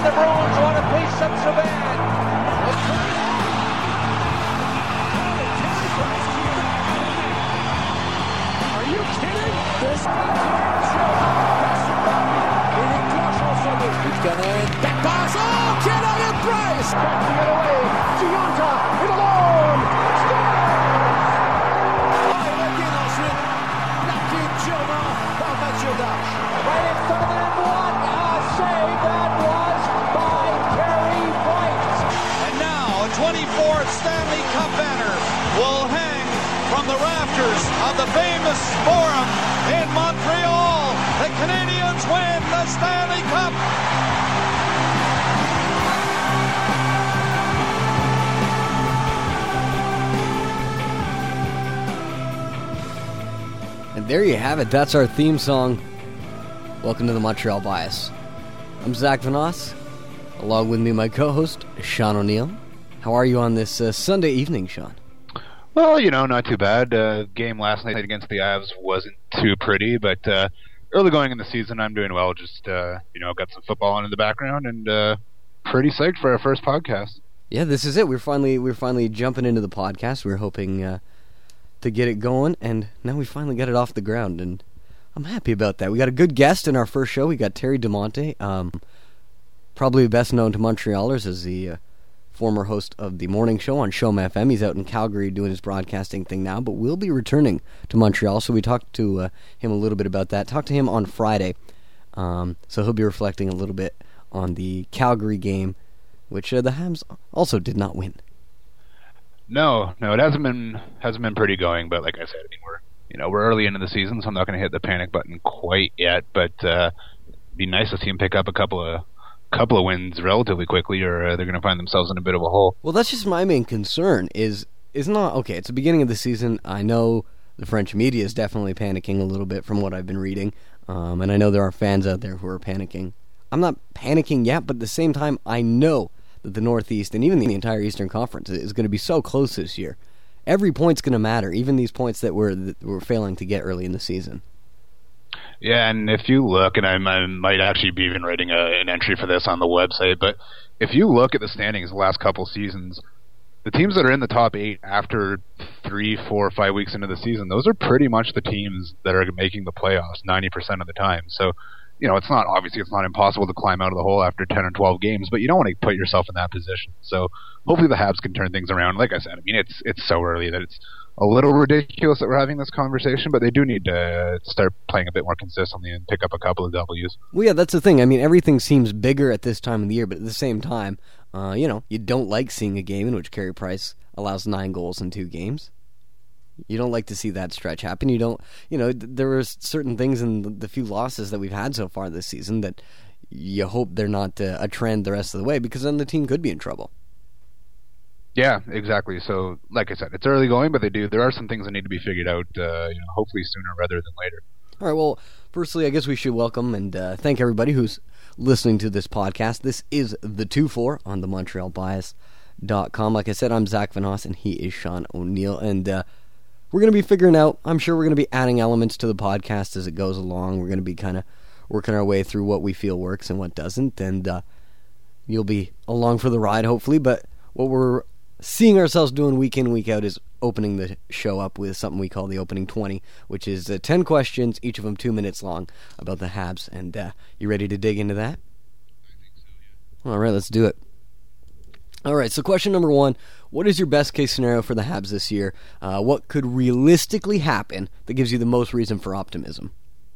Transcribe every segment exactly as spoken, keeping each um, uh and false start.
the Bruins want a piece of so bad. Are you kidding? This It's gonna back pass. Oh, Canadian Price! Backing it away. Gionta in alone. Right in front of them, what a save that was by Carey Price. And now a twenty-fourth Stanley Cup banner will hang from the rafters of the famous Forum in Montreal. The Canadiens win the Stanley Cup. And there you have it. That's our theme song. Welcome to the Montreal Bias. I'm Zach Vanos. Along with me, my co-host, Sean O'Neill. How are you on this uh, Sunday evening, Sean? Well, you know, not too bad. Uh, game last night against the Avs wasn't too pretty, but uh, early going in the season, I'm doing well. Just, uh, you know, got some football on in the background and uh, pretty psyched for our first podcast. Yeah, this is it. We're finally we're finally jumping into the podcast. We were hoping uh, to get it going, and now we finally got it off the ground, and I'm happy about that. We got a good guest in our first show. We got Terry DeMonte, um, probably best known to Montrealers as the uh, former host of the morning show on Showm F M. He's out in Calgary doing his broadcasting thing now, but will be returning to Montreal, so we talked to uh, him a little bit about that. Talked to him on Friday, um, so he'll be reflecting a little bit on the Calgary game, which uh, the Habs also did not win. No, no, it hasn't been hasn't been pretty going, but like I said, I mean, we're you know we're early into the season, so I'm not going to hit the panic button quite yet. But uh, it'd be nice to see him pick up a couple of couple of wins relatively quickly, or uh, they're going to find themselves in a bit of a hole. Well, that's just my main concern. Is is not okay. It's the beginning of the season. I know the French media is definitely panicking a little bit from what I've been reading, um, and I know there are fans out there who are panicking. I'm not panicking yet, but at the same time, I know that the Northeast and even the entire Eastern Conference is going to be so close this year. Every point's going to matter, even these points that we're that we're failing to get early in the season. Yeah, and if you look, and I, I might actually be even writing a, an entry for this on the website, but if you look at the standings the last couple seasons, the teams that are in the top eight after three, four, five weeks into the season, those are pretty much the teams that are making the playoffs ninety percent of the time. So, you know, it's not obviously it's not impossible to climb out of the hole after ten or twelve games, but you don't want to put yourself in that position. So hopefully the Habs can turn things around. Like I said, I mean, it's it's so early that it's a little ridiculous that we're having this conversation, but they do need to start playing a bit more consistently and pick up a couple of W's. Well, yeah, that's the thing. I mean, everything seems bigger at this time of the year, but at the same time, uh, you know, you don't like seeing a game in which Carey Price allows nine goals in two games. You don't like to see that stretch happen. You don't, you know, there were certain things in the few losses that we've had so far this season that you hope they're not uh, a trend the rest of the way, because then the team could be in trouble. Yeah, exactly. So, like I said, it's early going, but they do. There are some things that need to be figured out, uh, you know, hopefully sooner rather than later. All right, well, firstly, I guess we should welcome and uh, thank everybody who's listening to this podcast. This is the two four on the Montreal Bias dot com. Like I said, I'm Zach Vanos, and he is Sean O'Neill, and uh, we're going to be figuring out, I'm sure we're going to be adding elements to the podcast as it goes along. We're going to be kind of working our way through what we feel works and what doesn't, and uh, you'll be along for the ride, hopefully. But what we're seeing ourselves doing week in, week out is opening the show up with something we call the opening twenty, which is uh, ten questions, each of them two minutes long, about the Habs. And uh, you ready to dig into that? I think so, yeah. All right, let's do it. All right, so question number one, what is your best case scenario for the Habs this year? Uh, what could realistically happen that gives you the most reason for optimism?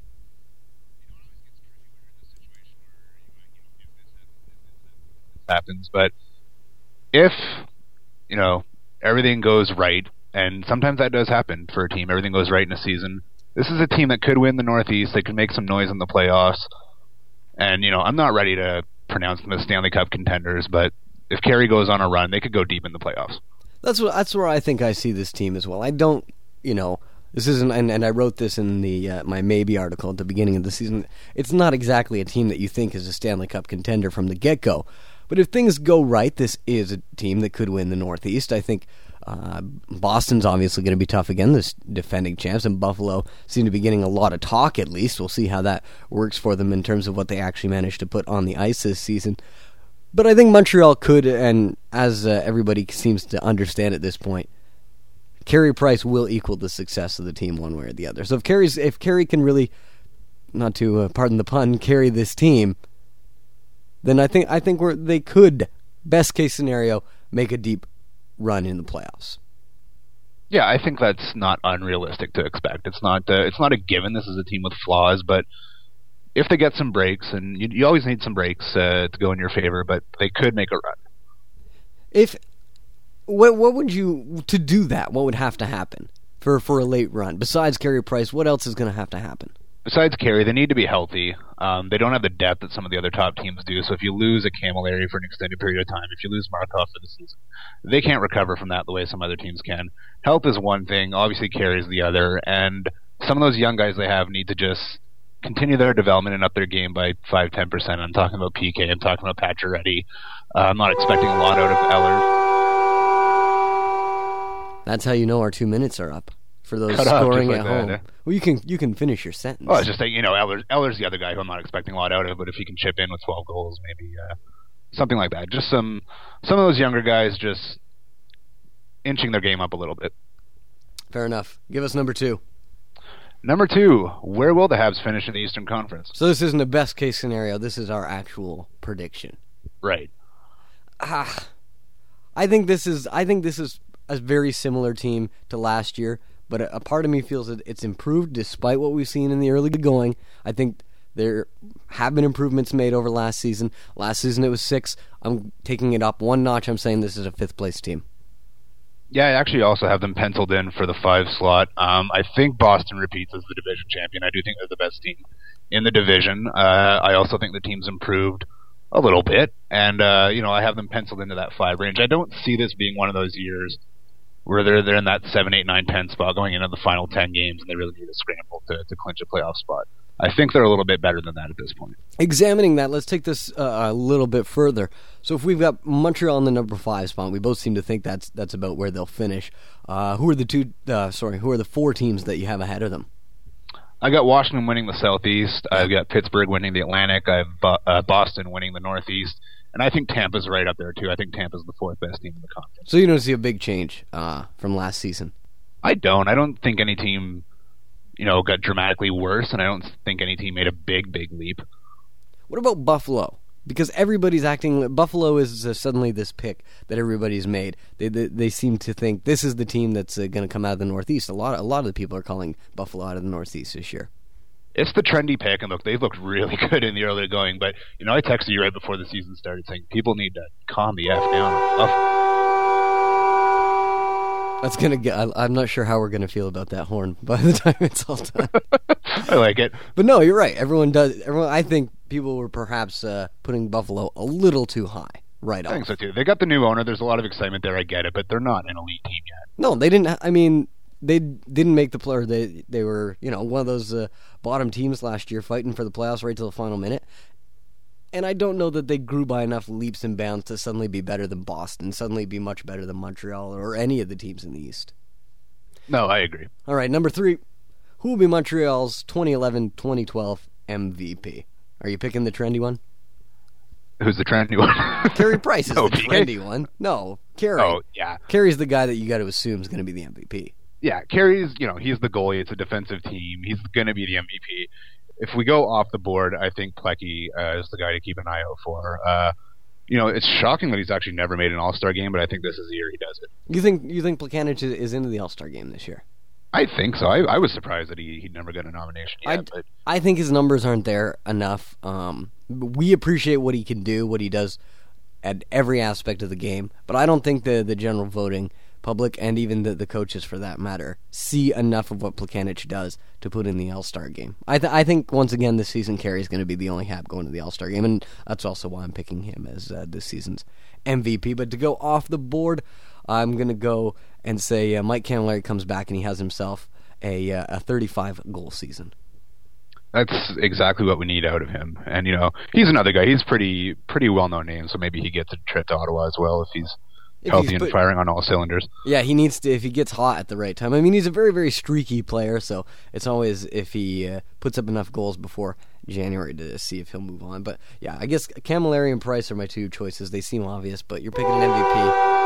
Happens, but if, you know, everything goes right, and sometimes that does happen for a team, everything goes right in a season, this is a team that could win the Northeast, they could make some noise in the playoffs, and, you know, I'm not ready to pronounce them as Stanley Cup contenders, but if Carey goes on a run, they could go deep in the playoffs. That's what. That's where I think I see this team as well. I don't, you know, this isn't, and, and I wrote this in the uh, my maybe article at the beginning of the season. It's not exactly a team that you think is a Stanley Cup contender from the get-go. But if things go right, this is a team that could win the Northeast. I think uh, Boston's obviously going to be tough again, this defending champs, and Buffalo seem to be getting a lot of talk at least. We'll see how that works for them in terms of what they actually managed to put on the ice this season. But I think Montreal could, and as uh, everybody seems to understand at this point, Carey Price will equal the success of the team one way or the other. So if Carey's, if Carey can really, not to uh, pardon the pun, carry this team, then I think I think we're, they could, best case scenario, make a deep run in the playoffs. Yeah, I think that's not unrealistic to expect. It's not uh, it's not a given. This is a team with flaws, but if they get some breaks, and you, you always need some breaks uh, to go in your favor, but they could make a run. If what what would you to do that? What would have to happen for for a late run besides Carey Price? What else is going to have to happen? Besides Carey, they need to be healthy. Um, they don't have the depth that some of the other top teams do. So if you lose a Camilleri for an extended period of time, if you lose Markov for the season, they can't recover from that the way some other teams can. Health is one thing. Obviously, Carey is the other. And some of those young guys they have need to just continue their development and up their game by five to ten percent. I'm talking about P K. I'm talking about Pacioretty. Uh, I'm not expecting a lot out of Eller. That's how you know our two minutes are up. For those Cut off, scoring just at like home. that, eh? Well, you can you can finish your sentence. Well, it's just that, you know, Eller's, Eller's the other guy who I'm not expecting a lot out of, but if he can chip in with twelve goals, maybe uh, something like that. Just some some of those younger guys just inching their game up a little bit. Fair enough. Give us number two. Number two, where will the Habs finish in the Eastern Conference? So this isn't a best case scenario. This is our actual prediction. Right. Ah, I think this is I think this is a very similar team to last year. But a part of me feels that it's improved despite what we've seen in the early going. I think there have been improvements made over last season. Last season it was six. I'm taking it up one notch. I'm saying this is a fifth place team. Yeah, I actually also have them penciled in for the five slot. Um, I think Boston repeats as the division champion. I do think they're the best team in the division. Uh, I also think the team's improved a little bit. And, uh, you know, I have them penciled into that five range. I don't see this being one of those years where they're, they're in that seven, eight, nine, ten spot going into the final ten games and they really need to scramble to, to clinch a playoff spot. I think they're a little bit better than that at this point. Examining that, let's take this uh, a little bit further. So if we've got Montreal in the number five spot, we both seem to think that's that's about where they'll finish. Uh, who are the two? Uh, sorry, who are the four teams that you have ahead of them? I got Washington winning the Southeast. I've got Pittsburgh winning the Atlantic. I have Bo- uh, Boston winning the Northeast. And I think Tampa's right up there, too. I think Tampa's the fourth best team in the conference. So you don't see a big change uh, from last season? I don't. I don't think any team, you know, got dramatically worse, and I don't think any team made a big, big leap. What about Buffalo? Because everybody's acting... Buffalo is uh, suddenly this pick that everybody's made. They they, they seem to think this is the team that's uh, going to come out of the Northeast. A lot, a lot of the people are calling Buffalo out of the Northeast this year. It's the trendy pick, and look, they've looked really good in the early going, but, you know, I texted you right before the season started saying people need to calm the F down. That's going to get... I, I'm not sure how we're going to feel about that horn by the time it's all done. I like it. But no, you're right. Everyone does... Everyone. I think people were perhaps uh, putting Buffalo a little too high right off. I think so, too. They got the new owner. There's a lot of excitement there. I get it, but they're not an elite team yet. No, they didn't... I mean... They didn't make the player. They they were, you know, one of those uh, bottom teams last year, fighting for the playoffs right till the final minute. And I don't know that they grew by enough leaps and bounds to suddenly be better than Boston, suddenly be much better than Montreal or any of the teams in the East. No, I agree. All right, number three. Who will be Montreal's twenty eleven twenty twelve M V P? Are you picking the trendy one? Who's the trendy one? Carey Price is no, the P K? trendy one. No, Carey. Oh, yeah. Carey's the guy that you got to assume is going to be the M V P. Yeah, Carey's, you know, he's the goalie. It's a defensive team. He's going to be the M V P. If we go off the board, I think Plecky uh, is the guy to keep an eye out for. Uh, you know, it's shocking that he's actually never made an All-Star game, but I think this is the year he does it. You think you think Plekanec is into the All-Star game this year? I think so. I, I was surprised that he he never got a nomination yet. I, but. I think his numbers aren't there enough. Um, we appreciate what he can do, what he does at every aspect of the game, but I don't think the, the general voting public, and even the, the coaches for that matter, see enough of what Plekanec does to put in the All-Star game. I th- I think, once again, this season Carey's going to be the only Hab going to the All-Star game, and that's also why I'm picking him as uh, this season's M V P. But to go off the board, I'm going to go and say uh, Mike Camilleri comes back and he has himself a uh, a thirty-five goal season. That's exactly what we need out of him. And, you know, he's another guy. He's pretty pretty well-known name, so maybe he gets a trip to Ottawa as well if he's If healthy he's and put- firing on all cylinders. Yeah, he needs to, if he gets hot at the right time. I mean, he's a very, very streaky player, so it's always if he uh, puts up enough goals before January to see if he'll move on. But yeah, I guess Camilleri and Price are my two choices. They seem obvious, but you're picking an M V P.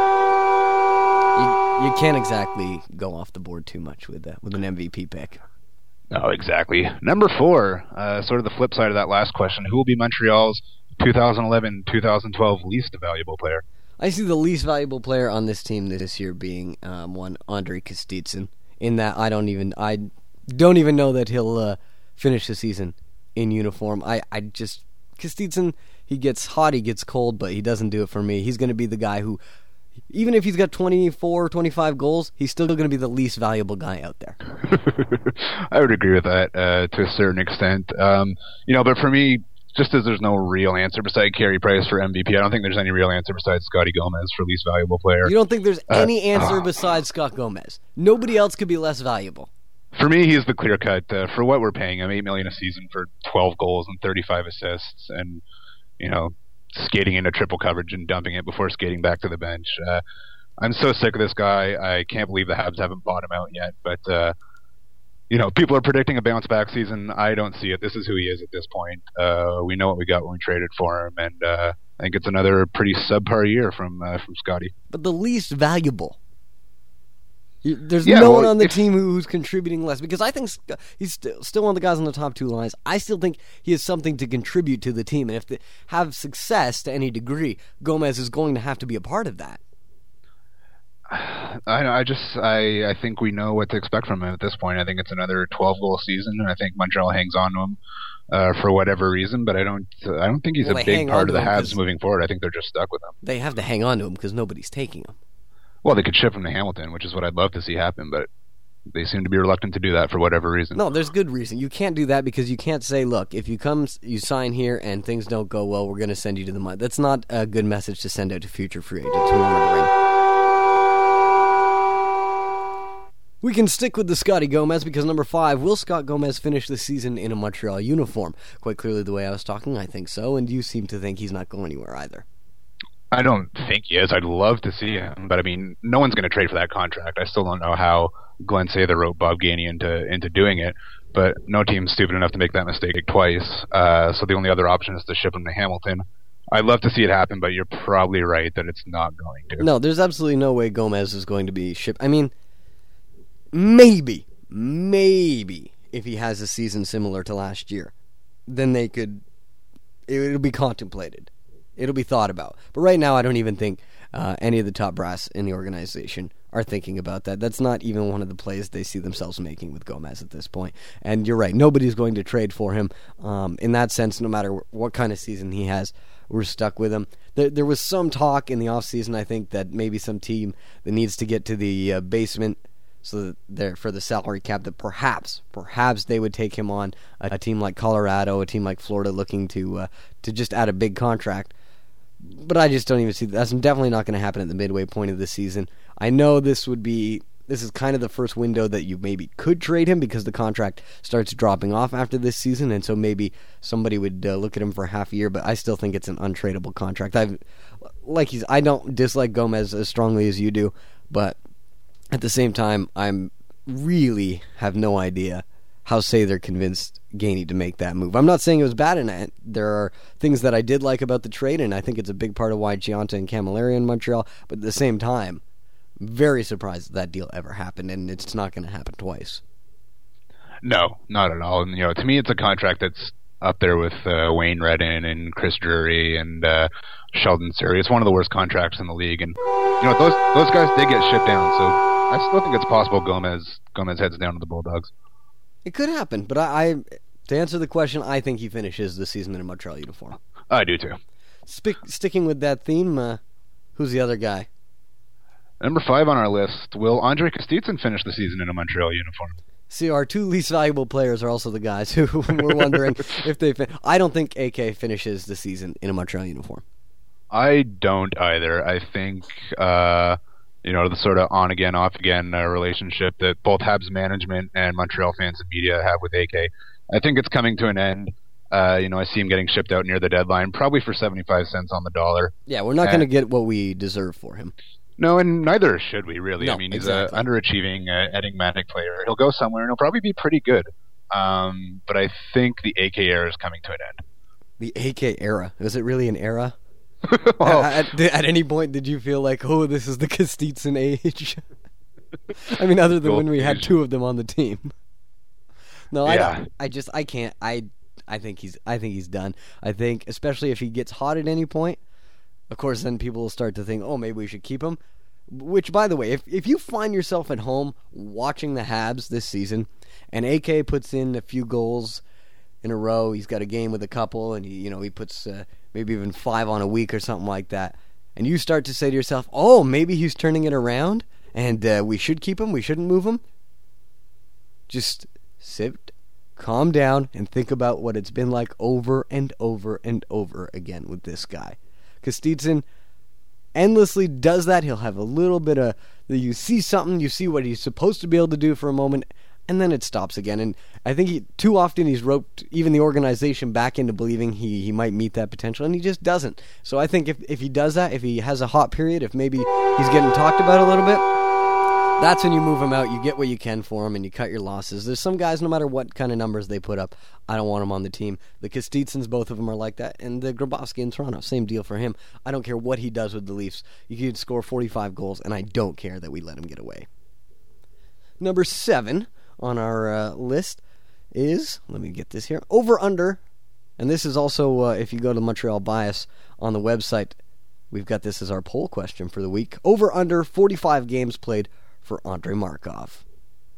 You, you can't exactly go off the board too much with uh, with an M V P pick. No, exactly. Number four, uh, sort of the flip side of that last question. Who will be Montreal's twenty eleven twenty twelve least valuable player? I see the least valuable player on this team this year being um, one Andrei Kostitsyn. In that, I don't even I don't even know that he'll uh, finish the season in uniform. I, I just Kostitsyn, he gets hot, he gets cold, but he doesn't do it for me. He's going to be the guy who, even if he's got twenty-four, twenty-five goals, he's still going to be the least valuable guy out there. I would agree with that uh, to a certain extent. Um, you know, but for me, just as there's no real answer beside Carey Price for M V P, I don't think there's any real answer besides Scotty Gomez for least valuable player. You don't think there's Uh, any answer uh, besides Scott Gomez? Nobody else could be less valuable. For me, he's the clear cut uh, for what we're paying him. Eight million a season for twelve goals and thirty-five assists, and you know, skating into triple coverage and dumping it before skating back to the bench. Uh, I'm so sick of this guy. I can't believe the Habs haven't bought him out yet. But uh, you know, people are predicting a bounce back season. I don't see it. This is who he is at this point. Uh, we know what we got when we traded for him, and uh, I think it's another pretty subpar year from uh, from Scotty. But the least valuable. You- There's Yeah, no well, one on the if- team who, who's contributing less, because I think Sc- he's st- still one of the guys on the top two lines. I still think he has something to contribute to the team, and if they have success to any degree, Gomez is going to have to be a part of that. I, I just I, I think we know what to expect from him at this point. I think it's another twelve goal season, and I think Montreal hangs on to him uh, for whatever reason. But I don't I don't think he's Well, a they hang big on part to of the him Habs 'cause- moving forward. I think they're just stuck with him. They have to hang on to him because nobody's taking him. Well, they could ship him to Hamilton, which is what I'd love to see happen, but they seem to be reluctant to do that for whatever reason. No, there's good reason. You can't do that because you can't say, look, if you come, you sign here and things don't go well, we're going to send you to the mud. That's not a good message to send out to future free agents who want to bring. We can stick with the Scotty Gomez because number five, will Scott Gomez finish the season in a Montreal uniform? Quite clearly the way I was talking, I think so, and you seem to think he's not going anywhere either. I don't think he is. I'd love to see him, but I mean, no one's going to trade for that contract. I still don't know how Glenn Sather wrote Bob Gainey into into doing it, but no team's stupid enough to make that mistake twice. Uh, so the only other option is to ship him to Hamilton. I'd love to see it happen, but you're probably right that it's not going to. No, there's absolutely no way Gomez is going to be shipped. I mean, maybe, maybe if he has a season similar to last year, then they could, it'll be contemplated. It'll be thought about. But right now, I don't even think uh, any of the top brass in the organization are thinking about that. That's not even one of the plays they see themselves making with Gomez at this point. And you're right, nobody's going to trade for him. Um, in that sense, no matter what kind of season he has, we're stuck with him. There, there was some talk in the offseason, I think, that maybe some team that needs to get to the uh, basement so that they're for the salary cap, that perhaps, perhaps they would take him on. A, a team like Colorado, a team like Florida, looking to uh, to just add a big contract. But I just don't even see that. That's definitely not going to happen at the midway point of the season. I know this would be this is kind of the first window that you maybe could trade him because the contract starts dropping off after this season, and so maybe somebody would uh, look at him for half a year. But I still think it's an untradeable contract. I like he's. I don't dislike Gomez as strongly as you do, but at the same time, I'm really have no idea how Sather convinced Gainey to make that move. I'm not saying it was bad in it. There are things that I did like about the trade, and I think it's a big part of why Giunta and Camilleri in Montreal. But at the same time, very surprised that that deal ever happened, and it's not going to happen twice. No, not at all. And you know, to me, it's a contract that's up there with uh, Wayne Redden and Chris Drury and uh, Sheldon Surrey. It's one of the worst contracts in the league, and you know those those guys did get shipped down. So I still think it's possible Gomez Gomez heads down to the Bulldogs. It could happen, but I, I to answer the question, I think he finishes the season in a Montreal uniform. I do too. Sp- sticking with that theme, uh, who's the other guy? Number five on our list, will Andrei Kostitsyn finish the season in a Montreal uniform? See, our two least valuable players are also the guys who were wondering if they fin- I don't think A K finishes the season in a Montreal uniform. I don't either. I think, uh, you know, the sort of on-again, off-again uh, relationship that both Habs management and Montreal fans and media have with A K, I think it's coming to an end. Uh, you know, I see him getting shipped out near the deadline, probably for seventy-five cents on the dollar. Yeah, we're not going to get what we deserve for him. No, and neither should we, really. No, I mean, he's exactly. an underachieving, uh, enigmatic player. He'll go somewhere, and he'll probably be pretty good. Um, but I think the A K era is coming to an end. The A K era. Was it really an era? Oh. At, at, at any point, did you feel like, oh, this is the Kostitsyn age? I mean, other than Gold when we had age. two of them on the team. No, I Yeah. don't. I just, I can't. I, I think he's, I think he's done. I think, especially if he gets hot at any point, of course, then people will start to think, oh, maybe we should keep him. Which, by the way, if if you find yourself at home watching the Habs this season, and A K puts in a few goals in a row, he's got a game with a couple, and he, you know he puts uh, maybe even five on a week or something like that, and you start to say to yourself, oh, maybe he's turning it around, and uh, we should keep him, we shouldn't move him. Just sit, calm down, and think about what it's been like over and over and over again with this guy. Kostitsyn endlessly does that. He'll have a little bit of, you see something, you see what he's supposed to be able to do for a moment, and then it stops again. And I think he, too often he's roped even the organization back into believing he, he might meet that potential, and he just doesn't. So I think if, if he does that, if he has a hot period, if maybe he's getting talked about a little bit, that's when you move him out, you get what you can for him, and you cut your losses. There's some guys, no matter what kind of numbers they put up, I don't want them on the team. The Kostitsyns, both of them are like that, and the Grabowski in Toronto, same deal for him. I don't care what he does with the Leafs. You could score forty-five goals, and I don't care that we let him get away. Number seven on our uh, list is, let me get this here, over-under, and this is also, uh, if you go to Montreal Bias on the website, we've got this as our poll question for the week. Over-under forty-five games played for Andrei Markov.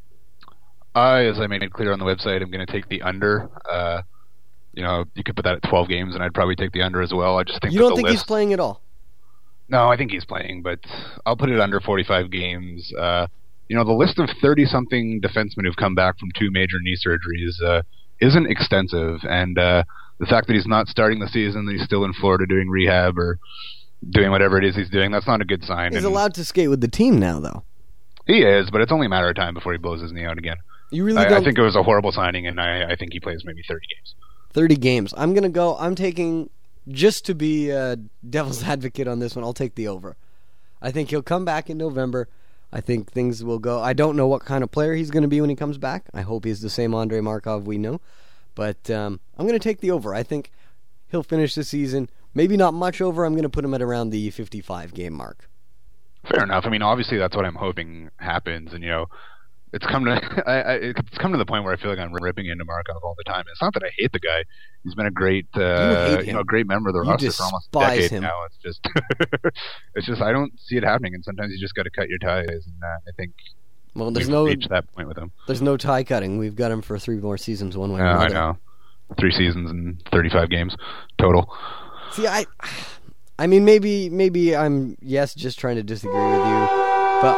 I, as I made it clear on the website, I'm going to take the under. Uh, you know, you could put that at twelve games, and I'd probably take the under as well. I just think You that don't the think list... he's playing at all? No, I think he's playing, but I'll put it under forty-five games. Uh, you know, the list of thirty-something defensemen who've come back from two major knee surgeries uh, isn't extensive, and uh, the fact that he's not starting the season, that he's still in Florida doing rehab or doing whatever it is he's doing, that's not a good sign. He's and allowed to skate with the team now, though. He is, but it's only a matter of time before he blows his knee out again. You really I, don't I think it was a horrible signing, and I, I think he plays maybe thirty games. thirty games. I'm going to go, I'm taking, just to be uh, devil's advocate on this one, I'll take the over. I think he'll come back in November. I think things will go. I don't know what kind of player he's going to be when he comes back. I hope he's the same Andrei Markov we know. But um, I'm going to take the over. I think he'll finish the season, maybe not much over. I'm going to put him at around the fifty-five game mark. Fair enough. I mean, obviously that's what I'm hoping happens, and you know, it's come to I, I, it's come to the point where I feel like I'm ripping into Markov all the time. It's not that I hate the guy; he's been a great, uh, You hate you him. know, great member of the You roster for almost a despise decade him. now. It's just, it's just I don't see it happening, and sometimes you just got to cut your ties, and uh, I think Well, there's we've no reached that point with him. there's no tie cutting. We've got him for three more seasons, one way or Yeah, I another. know, three seasons and thirty-five games total. See, I, I mean, maybe, maybe I'm yes, just trying to disagree with you, but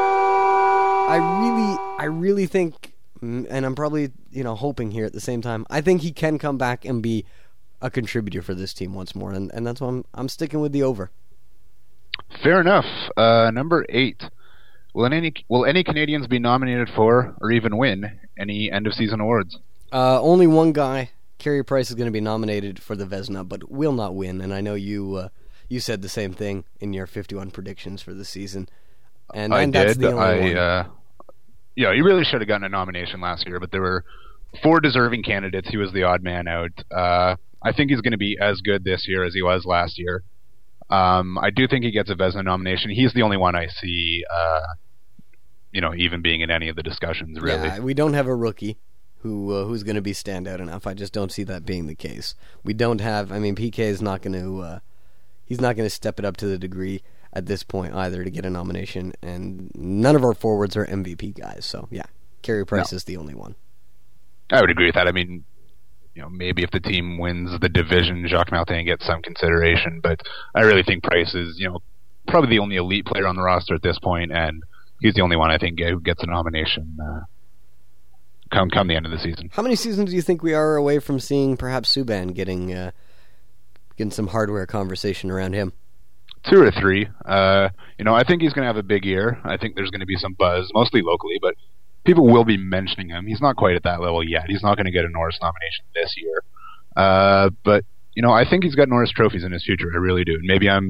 I really, I really think, and I'm probably, you know, hoping here at the same time, I think he can come back and be a contributor for this team once more, and, and that's why I'm, I'm sticking with the over. Fair enough. Uh, number eight. Will any will any Canadians be nominated for or even win any end of season awards? Uh, only one guy, Carey Price, is going to be nominated for the Vezina, but will not win. And I know you uh, you said the same thing in your fifty-one predictions for the season. And, I and that's did. the only I one. uh, yeah, he really should have gotten a nomination last year, but there were four deserving candidates. He was the odd man out. Uh, I think he's going to be as good this year as he was last year. Um, I do think he gets a Vezina nomination. He's the only one I see, uh, you know, even being in any of the discussions. Really, Yeah, we don't have a rookie who uh, who's going to be standout enough. I just don't see that being the case. We don't have. I mean, P K is not going to. Uh, he's not going to step it up to the degree at this point either to get a nomination. And none of our forwards are M V P guys. So yeah, Carey Price No. is the only one. I would agree with that. I mean, you know, maybe if the team wins the division, Jacques Martin gets some consideration, but I really think Price is, you know, probably the only elite player on the roster at this point, and he's the only one I think who gets a nomination uh, come come the end of the season. How many seasons do you think we are away from seeing perhaps Subban getting uh, getting some hardware conversation around him? Two or three. Uh, you know, I think he's going to have a big year. I think there's going to be some buzz, mostly locally, but people will be mentioning him. He's not quite at that level yet. He's not going to get a Norris nomination this year. Uh, but, you know, I think he's got Norris trophies in his future. I really do. And maybe I'm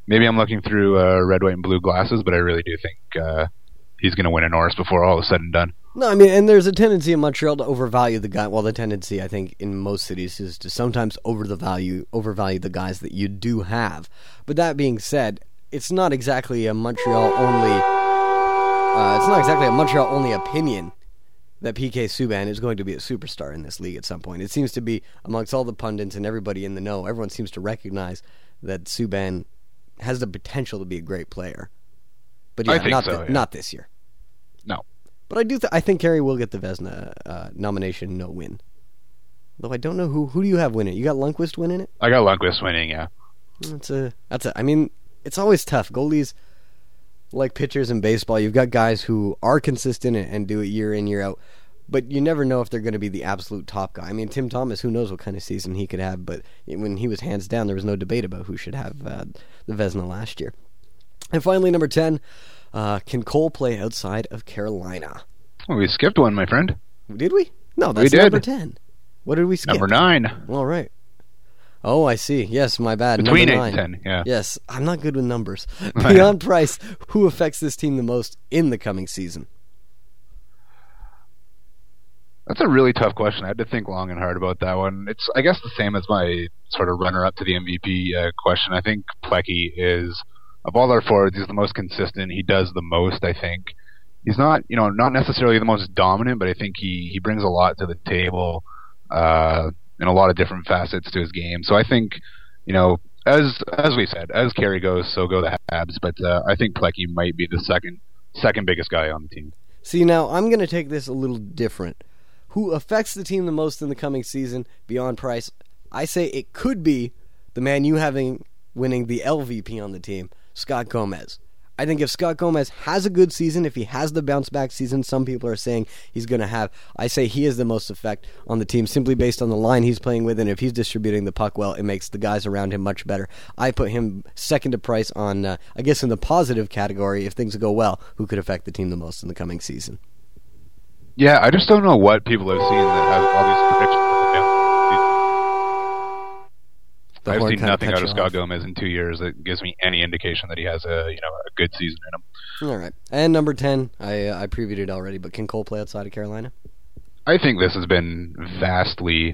maybe I'm looking through uh, red, white, and blue glasses, but I really do think uh, he's going to win a Norris before all is said and done. No, I mean, and there's a tendency in Montreal to overvalue the guy. Well, the tendency, I think, in most cities is to sometimes over the value, overvalue the guys that you do have. But that being said, it's not exactly a Montreal only. Uh, it's not exactly a Montreal only opinion that P K Subban is going to be a superstar in this league at some point. It seems to be amongst all the pundits and everybody in the know. Everyone seems to recognize that Subban has the potential to be a great player. But yeah, I think not, so, th- yeah. not this year. No. But I do. Th- I think Carey will get the Vezina uh, nomination, no win. Though I don't know who. Who do you have winning? You got Lundqvist winning it? I got Lundqvist winning, yeah. That's a. That's a. I mean, it's always tough. Goalies, like pitchers in baseball, you've got guys who are consistent and, and do it year in, year out. But you never know if they're going to be the absolute top guy. I mean, Tim Thomas, who knows what kind of season he could have. But when he was hands down, there was no debate about who should have uh, the Vezina last year. And finally, number ten. Uh, can Cole play outside of Carolina? Well, we skipped one, my friend. Did we? No, that's we did. number ten. What did we skip? Number nine. All right. Oh, I see. Yes, my bad. Between number eight nine. and ten, yeah. Yes, I'm not good with numbers. Beyond Price, who affects this team the most in the coming season? That's a really tough question. I had to think long and hard about that one. It's, I guess, the same as my sort of runner-up to the M V P uh, question. I think Plecky is, of all our forwards, he's the most consistent. He does the most, I think. He's not, you know, not necessarily the most dominant, but I think he, he brings a lot to the table uh, in a lot of different facets to his game. So I think, you know, as as we said, as Carey goes, so go the Habs. But uh, I think Plecky might be the second second biggest guy on the team. See, now I'm going to take this a little different. Who affects the team the most in the coming season beyond Price? I say it could be the man you having winning the L V P on the team, Scott Gomez. I think if Scott Gomez has a good season, if he has the bounce-back season some people are saying he's going to have, I say he has the most effect on the team simply based on the line he's playing with, and if he's distributing the puck well, it makes the guys around him much better. I put him second to Price on, uh, I guess in the positive category, if things go well, who could affect the team the most in the coming season. Yeah, I just don't know what people have seen that have all these predictions. The I've horn seen kinda nothing cut out of you Scott off. Gomez in two years that gives me any indication that he has a, you know, a good season in him. All right. And number ten, I uh, I previewed it already, but can Cole play outside of Carolina? I think this has been vastly,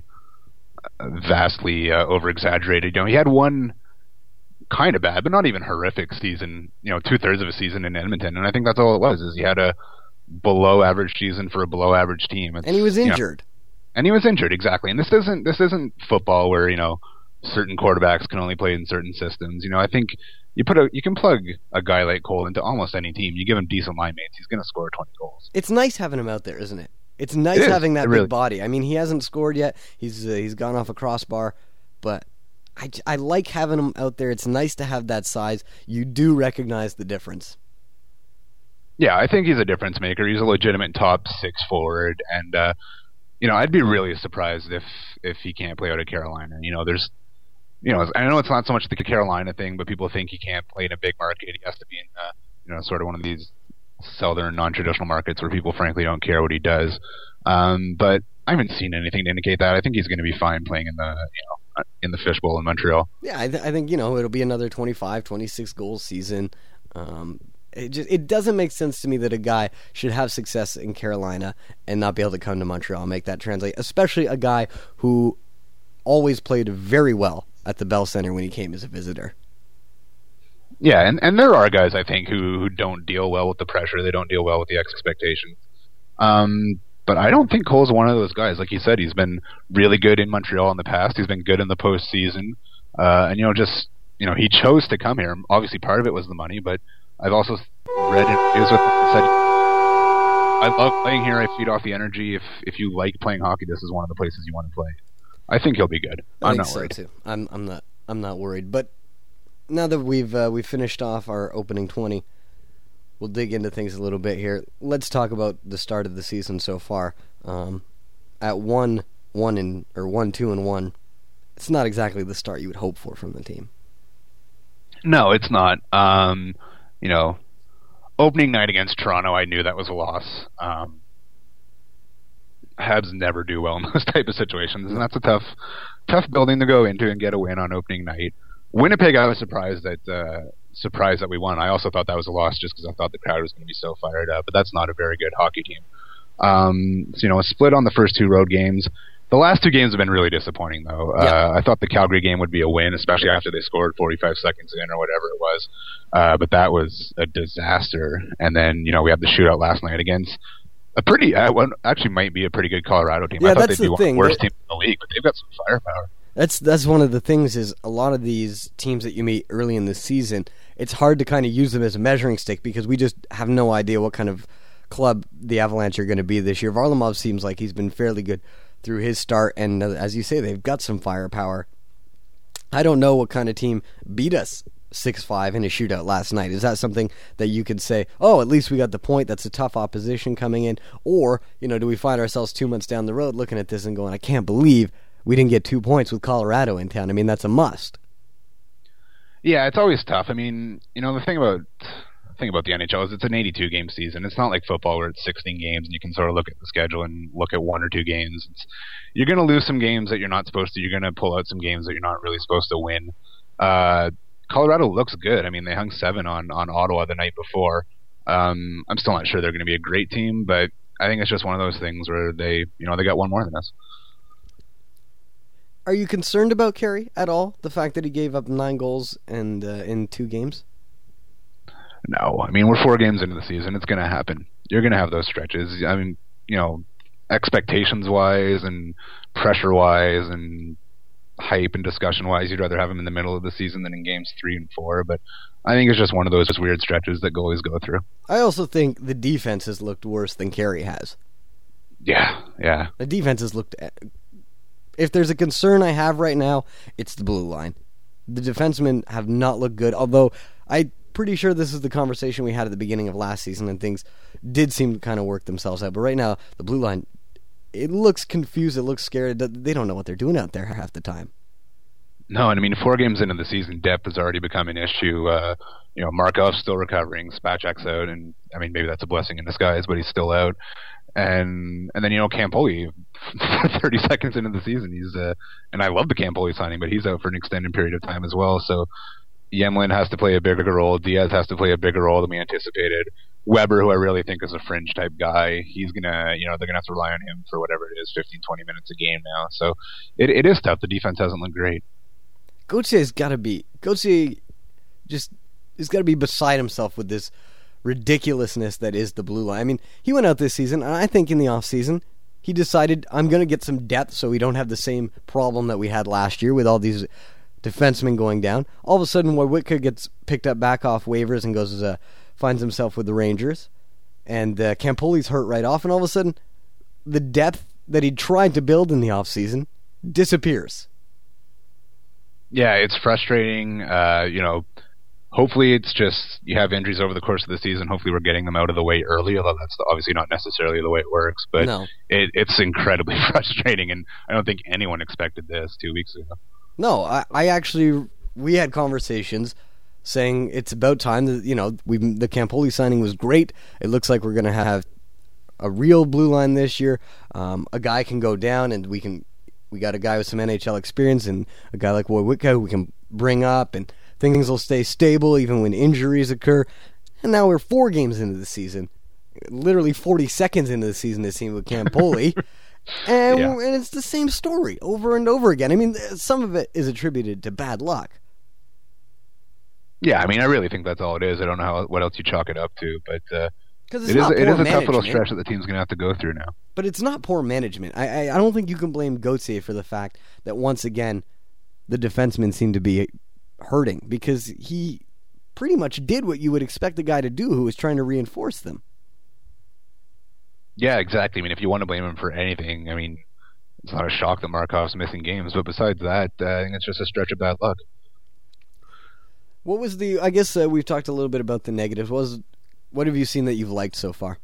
vastly uh, over-exaggerated. You know, he had one kind of bad, but not even horrific season, you know, two-thirds of a season in Edmonton, and I think that's all it was, is he had a below-average season for a below-average team. It's, And he was you know, injured. and he was injured, exactly. And this isn't this isn't football where, you know, certain quarterbacks can only play in certain systems. You know, I think you put a you can plug a guy like Cole into almost any team. You give him decent line mates, he's going to score twenty goals. It's nice having him out there, isn't it? It's nice It is. having that It big really- body. I mean, he hasn't scored yet. He's uh, he's gone off a crossbar, but I, I like having him out there. It's nice to have that size. You do recognize the difference. Yeah, I think he's a difference maker. He's a legitimate top six forward, and uh, you know, I'd be really surprised if if he can't play out of Carolina. You know, there's, you know, I know it's not so much the Carolina thing, but people think he can't play in a big market. He has to be in, uh, you know, sort of one of these southern non-traditional markets where people frankly don't care what he does. Um, but I haven't seen anything to indicate that. I think he's going to be fine playing in the, you know, in the fishbowl in Montreal. Yeah, I, th- I think, you know, it'll be another twenty-five, twenty-six goal season. Um, it just it doesn't make sense to me that a guy should have success in Carolina and not be able to come to Montreal and make that translate, especially a guy who always played very well at the Bell Center when he came as a visitor. Yeah, and, and there are guys, I think, who, who don't deal well with the pressure. They don't deal well with the expectations. Um, but I don't think Cole's one of those guys. Like you said, he's been really good in Montreal in the past. He's been good in the postseason. Uh, and, you know, just, you know, he chose to come here. Obviously, part of it was the money, but I've also read interviews with him that said, I love playing here. I feed off the energy. If if you like playing hockey, this is one of the places you want to play. I think he'll be good. I I'm think not so worried. too. I'm I'm not I'm not worried. But now that we've uh, we've finished off our opening twenty, we'll dig into things a little bit here. Let's talk about the start of the season so far. Um, at one one and or one two and one, it's not exactly the start you would hope for from the team. No, it's not. Um, you know, opening night against Toronto, I knew that was a loss. Um, Habs never do well in those type of situations, and that's a tough, tough building to go into and get a win on opening night. Winnipeg, I was surprised that uh, surprised that we won. I also thought that was a loss just because I thought the crowd was going to be so fired up. But that's not a very good hockey team. Um, so, you know, a split on the first two road games. The last two games have been really disappointing, though. Yeah. Uh, I thought the Calgary game would be a win, especially after they scored forty-five seconds in or whatever it was. Uh, but that was a disaster. And then, you know, we had the shootout last night against a pretty, uh, well, actually might be a pretty good Colorado team. Yeah, I thought that's they'd be the one thing. of the worst they, teams in the league, but they've got some firepower. That's that's one of the things is a lot of these teams that you meet early in the season, it's hard to kind of use them as a measuring stick because we just have no idea what kind of club the Avalanche are going to be this year. Varlamov seems like he's been fairly good through his start, and uh, as you say, they've got some firepower. I don't know what kind of team beat us six five in a shootout last night. Is that something that you could say, oh, at least we got the point, that's a tough opposition coming in? Or, you know, do we find ourselves two months down the road looking at this and going, I can't believe we didn't get two points with Colorado in town? I mean, that's a must. Yeah, it's always tough. I mean, you know, the thing about thing about the N H L is it's an eighty-two game season. It's not like football where it's sixteen games and you can sort of look at the schedule and look at one or two games. It's, you're going to lose some games that you're not supposed to. You're going to pull out some games that you're not really supposed to win. Uh, Colorado looks good. I mean, they hung seven on, on Ottawa the night before. Um, I'm still not sure they're going to be a great team, but I think it's just one of those things where they, you know, they got one more than us. Are you concerned about Carey at all? The fact that he gave up nine goals and uh, in two games? No, I mean, we're four games into the season. It's going to happen. You're going to have those stretches. I mean, you know, expectations-wise and pressure-wise and hype and discussion-wise, you'd rather have him in the middle of the season than in games three and four. But I think it's just one of those weird stretches that goalies go through. I also think the defense has looked worse than Carey has. Yeah, yeah. The defense has looked... If there's a concern I have right now, it's the blue line. The defensemen have not looked good, although I'm pretty sure this is the conversation we had at the beginning of last season, and things did seem to kind of work themselves out. But right now, the blue line, it looks confused, it looks scared. They don't know what they're doing out there half the time. No, and I mean, four games into the season, depth has already become an issue. Uh, you know, Markov's still recovering, Spacek's out, and I mean, maybe that's a blessing in disguise, but he's still out. And and then, you know, Campoli, thirty seconds into the season, he's uh, and I love the Campoli signing, but he's out for an extended period of time as well. So Yemlin has to play a bigger role. Diaz has to play a bigger role than we anticipated. Weber, who I really think is a fringe type guy, he's gonna, you know, they're gonna have to rely on him for whatever it is, fifteen, twenty minutes a game now. So it it is tough. The defense hasn't looked great. Gauthier has got to be Gauthier just has got to be beside himself with this ridiculousness that is the blue line. I mean, he went out this season, and I think in the offseason, he decided, I'm going to get some depth so we don't have the same problem that we had last year with all these defensemen going down. All of a sudden, Wojciech gets picked up back off waivers and goes, uh, finds himself with the Rangers, and uh, Campoli's hurt right off, and all of a sudden, the depth that he tried to build in the offseason disappears. Yeah, it's frustrating. Uh, you know, hopefully it's just you have injuries over the course of the season. Hopefully we're getting them out of the way early, although that's obviously not necessarily the way it works. But no. it, it's incredibly frustrating, and I don't think anyone expected this two weeks ago. No, I, I actually, we had conversations saying it's about time that, you know, we the Campoli signing was great. It looks like we're going to have a real blue line this year. Um, a guy can go down, and we can we got a guy with some N H L experience, and a guy like Wojciech we can bring up, and things will stay stable even when injuries occur. And now we're four games into the season, literally forty seconds into the season, it seemed, with Campoli. and, yeah. and it's the same story over and over again. I mean, some of it is attributed to bad luck. Yeah, I mean, I really think that's all it is. I don't know how, what else you chalk it up to, but uh, it's it, not is, it is a tough little management. stretch that the team's going to have to go through now. But it's not poor management. I, I, I don't think you can blame Gauthier for the fact that, once again, the defensemen seem to be hurting, because he pretty much did what you would expect a guy to do who was trying to reinforce them. Yeah, exactly. I mean, if you want to blame him for anything, I mean, it's not a shock that Markov's missing games, but besides that, uh, I think it's just a stretch of bad luck. What was the, I guess uh, we've talked a little bit about the negatives. What, was, what have you seen that you've liked so far?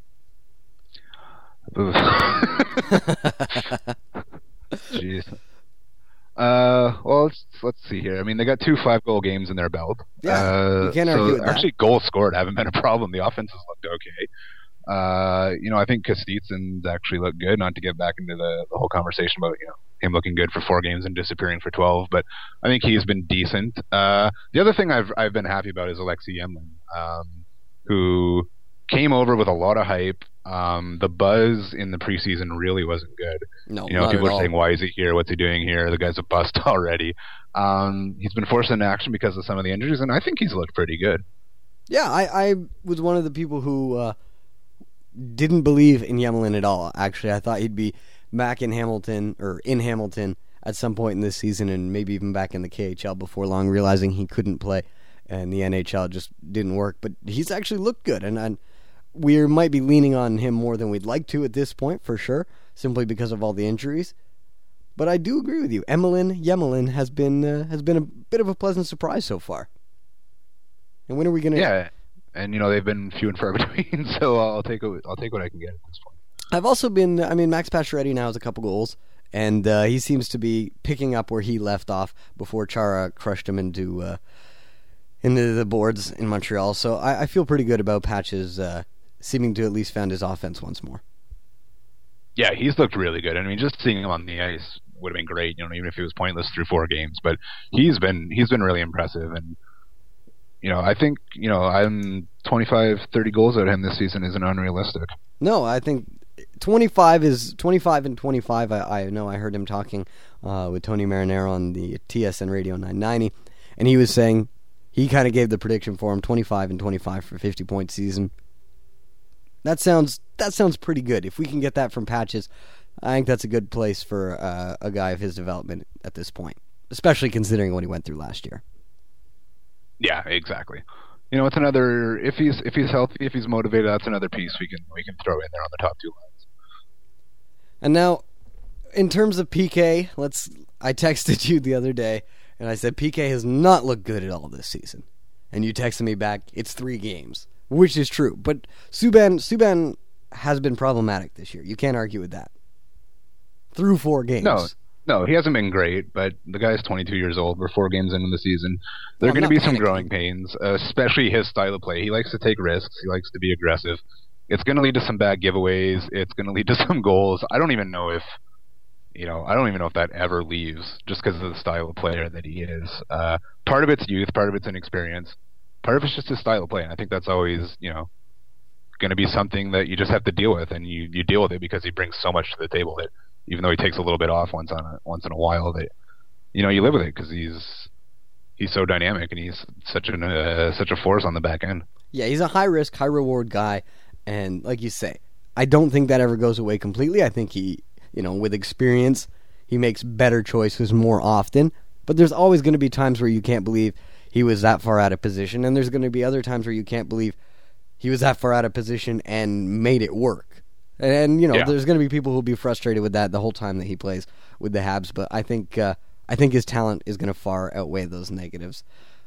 Jeez. Uh, well, let's let's see here. I mean, they got two five-goal games in their belt. Yeah, uh, you can't so argue with that. Actually, goals scored haven't been a problem. The offense has looked okay. Uh, you know, I think Kostitsyn's actually looked good. Not to get back into the, the whole conversation about you know him looking good for four games and disappearing for twelve, but I think he's been decent. Uh, the other thing I've I've been happy about is Alexei Yemlin, um, who came over with a lot of hype. Um, the buzz in the preseason really wasn't good. No, you know, not people at are all. saying, "Why is he here? What's he doing here? The guy's a bust already." Um, he's been forced into action because of some of the injuries, and I think he's looked pretty good. Yeah, I, I was one of the people who uh, didn't believe in Yemlin at all. Actually, I thought he'd be back in Hamilton or in Hamilton at some point in this season, and maybe even back in the K H L before long, realizing he couldn't play and the N H L just didn't work. But he's actually looked good, and, and we might be leaning on him more than we'd like to at this point, for sure, simply because of all the injuries. But I do agree with you. Emelin Yemelin has been uh, has been a bit of a pleasant surprise so far. And when are we going to? Yeah, and you know they've been few and far between, so I'll take what, I'll take what I can get at this point. I've also been. I mean, Max Pacioretty now has a couple goals, and uh, he seems to be picking up where he left off before Chara crushed him into uh, into the boards in Montreal. So I, I feel pretty good about Patch's uh, seeming to at least found his offense once more. Yeah, he's looked really good. I mean, just seeing him on the ice would have been great. You know, even if he was pointless through four games, but he's been he's been really impressive. And you know, I think you know, I'm twenty-five, thirty goals out of him this season isn't unrealistic. No, I think twenty-five is twenty-five and twenty-five. I, I know I heard him talking uh, with Tony Marinaro on the T S N Radio nine ninety, and he was saying he kind of gave the prediction for him twenty-five and twenty-five for fifty point season. That sounds that sounds pretty good. If we can get that from Patches, I think that's a good place for uh, a guy of his development at this point, especially considering what he went through last year. Yeah, exactly. You know, it's another if he's if he's healthy, if he's motivated, that's another piece we can we can throw in there on the top two lines. And now, in terms of P K, let's. I texted you the other day, and I said P K has not looked good at all this season, and you texted me back, it's three games. Which is true, but Subban Subban has been problematic this year. You can't argue with that. Through four games. No, no, he hasn't been great, but the guy's twenty-two years old. We're four games into the season. There are Well, going to not be some panicking. growing pains, uh, especially his style of play. He likes to take risks. He likes to be aggressive. It's going to lead to some bad giveaways. It's going to lead to some goals. I don't even know if, you know, I don't even know if that ever leaves just because of the style of player that he is. Uh, part of it's youth, part of it's inexperience. Part of it's just his style of play, and I think that's always, you know, going to be something that you just have to deal with, and you, you deal with it because he brings so much to the table that even though he takes a little bit off once on a, once in a while, that you know you live with it because he's he's so dynamic and he's such an uh, such a force on the back end. Yeah, he's a high risk, high reward guy, and like you say, I don't think that ever goes away completely. I think he, you know, with experience, he makes better choices more often. But there's always going to be times where you can't believe he was that far out of position, and there's going to be other times where you can't believe he was that far out of position and made it work. And, you know, Yeah. there's going to be people who'll be frustrated with that the whole time that he plays with the Habs, but I think uh, I think his talent is going to far outweigh those negatives.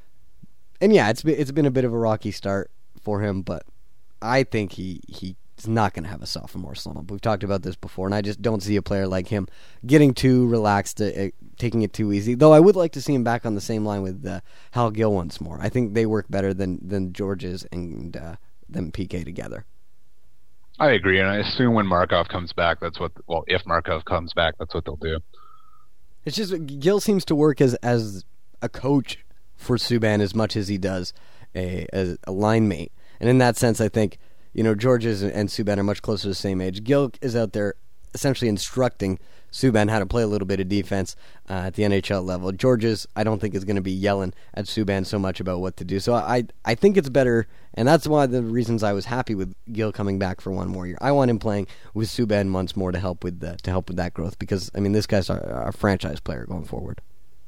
And yeah, it's been, it's been a bit of a rocky start for him, but I think he he's not going to have a sophomore slump. We've talked about this before, and I just don't see a player like him getting too relaxed, uh, taking it too easy. Though I would like to see him back on the same line with uh, Hal Gill once more. I think they work better than than Georges and uh, than P K together. I agree, and I assume when Markov comes back, that's what. Well, if Markov comes back, that's what they'll do. It's just Gill seems to work as as a coach for Subban as much as he does a as a line mate, and in that sense, I think you know Georges and Subban are much closer to the same age. Gill is out there essentially instructing Subban how to play a little bit of defense uh, at the N H L level. Georges, I don't think, is going to be yelling at Subban so much about what to do. So I I think it's better, and that's one of the reasons I was happy with Gill coming back for one more year. I want him playing with Subban once more to help with the, to help with that growth because I mean this guy's our, our franchise player going forward.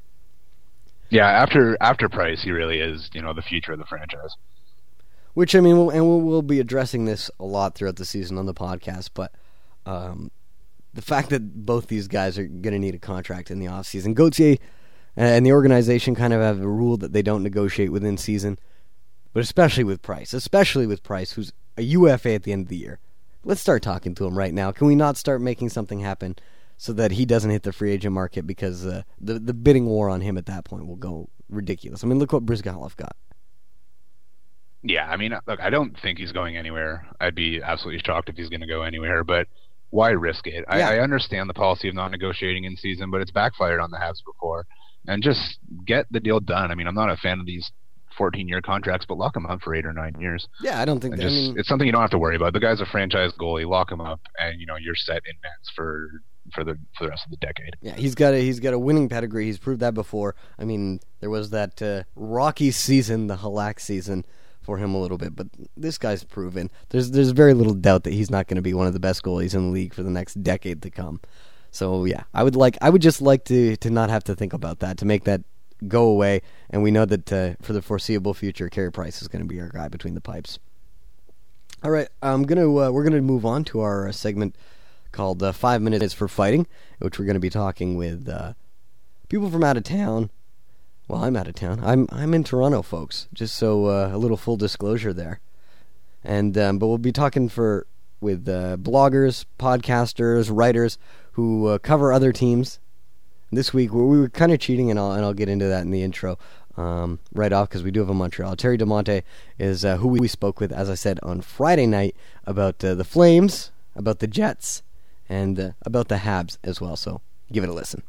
Yeah, after after Price, he really is, you know, the future of the franchise. Which I mean, we'll, and we'll, we'll be addressing this a lot throughout the season on the podcast, but. Um, The fact that both these guys are going to need a contract in the offseason. Gauthier and the organization kind of have a rule that they don't negotiate within season, but especially with Price, especially with Price, who's a U F A at the end of the year. Let's start talking to him right now. Can we not start making something happen so that he doesn't hit the free agent market because uh, the, the bidding war on him at that point will go ridiculous. I mean, look what Brizgalov got. Yeah, I mean, look, I don't think he's going anywhere. I'd be absolutely shocked if he's going to go anywhere, but why risk it? I, Yeah. I understand the policy of not negotiating in season, but it's backfired on the Habs before. And just get the deal done. I mean, I'm not a fan of these fourteen-year contracts, but lock him up for eight or nine years. Yeah, I don't think And that. just, I mean, it's something you don't have to worry about. The guy's a franchise goalie. Lock him up, and you know you're set in nets for for the for the rest of the decade. yeah, he's got a he's got a winning pedigree. He's proved that before. I mean, there was that uh, rocky season, the Halak season, for him a little bit, but this guy's proven. There's there's very little doubt that he's not going to be one of the best goalies in the league for the next decade to come. So yeah, I would like I would just like to to not have to think about that, to make that go away, and we know that uh, for the foreseeable future, Carey Price is going to be our guy between the pipes. All right, I'm gonna uh, we're gonna move on to our uh, segment called uh, Five Minutes for Fighting, which we're going to be talking with uh, people from out of town. Well, I'm out of town. I'm I'm in Toronto, folks. Just so uh, a little full disclosure there, and um, but we'll be talking for with uh, bloggers, podcasters, writers who uh, cover other teams. This week we were kind of cheating, and I'll and I'll get into that in the intro um, right off because we do have a Montreal. Terry DeMonte is uh, who we spoke with, as I said, on Friday night about uh, the Flames, about the Jets, and uh, about the Habs as well. So give it a listen.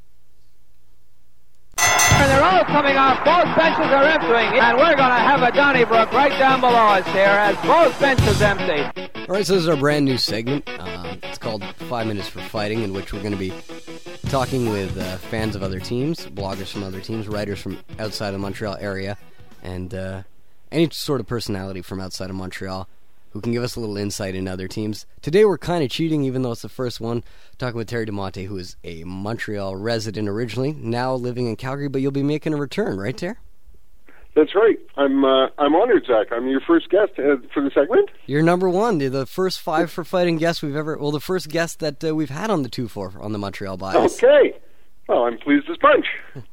And they're all coming off. Both benches are emptying. And we're going to have a Donnybrook right down below us here as both benches empty. All right, so this is our brand new segment. Um, it's called Five Minutes for Fighting, in which we're going to be talking with uh, fans of other teams, bloggers from other teams, writers from outside of the Montreal area, and uh, any sort of personality from outside of Montreal who can give us a little insight into other teams. Today we're kind of cheating, even though it's the first one, talking with Terry DeMonte, who is a Montreal resident originally, now living in Calgary, but you'll be making a return, right, Terry? That's right. I'm uh, I'm honored, Zach. I'm your first guest uh, for the segment. You're number one. You're the first five for fighting guest we've ever... Well, the first guest that uh, we've had on the two four on the Montreal Bias. Okay. Well, I'm pleased as punch.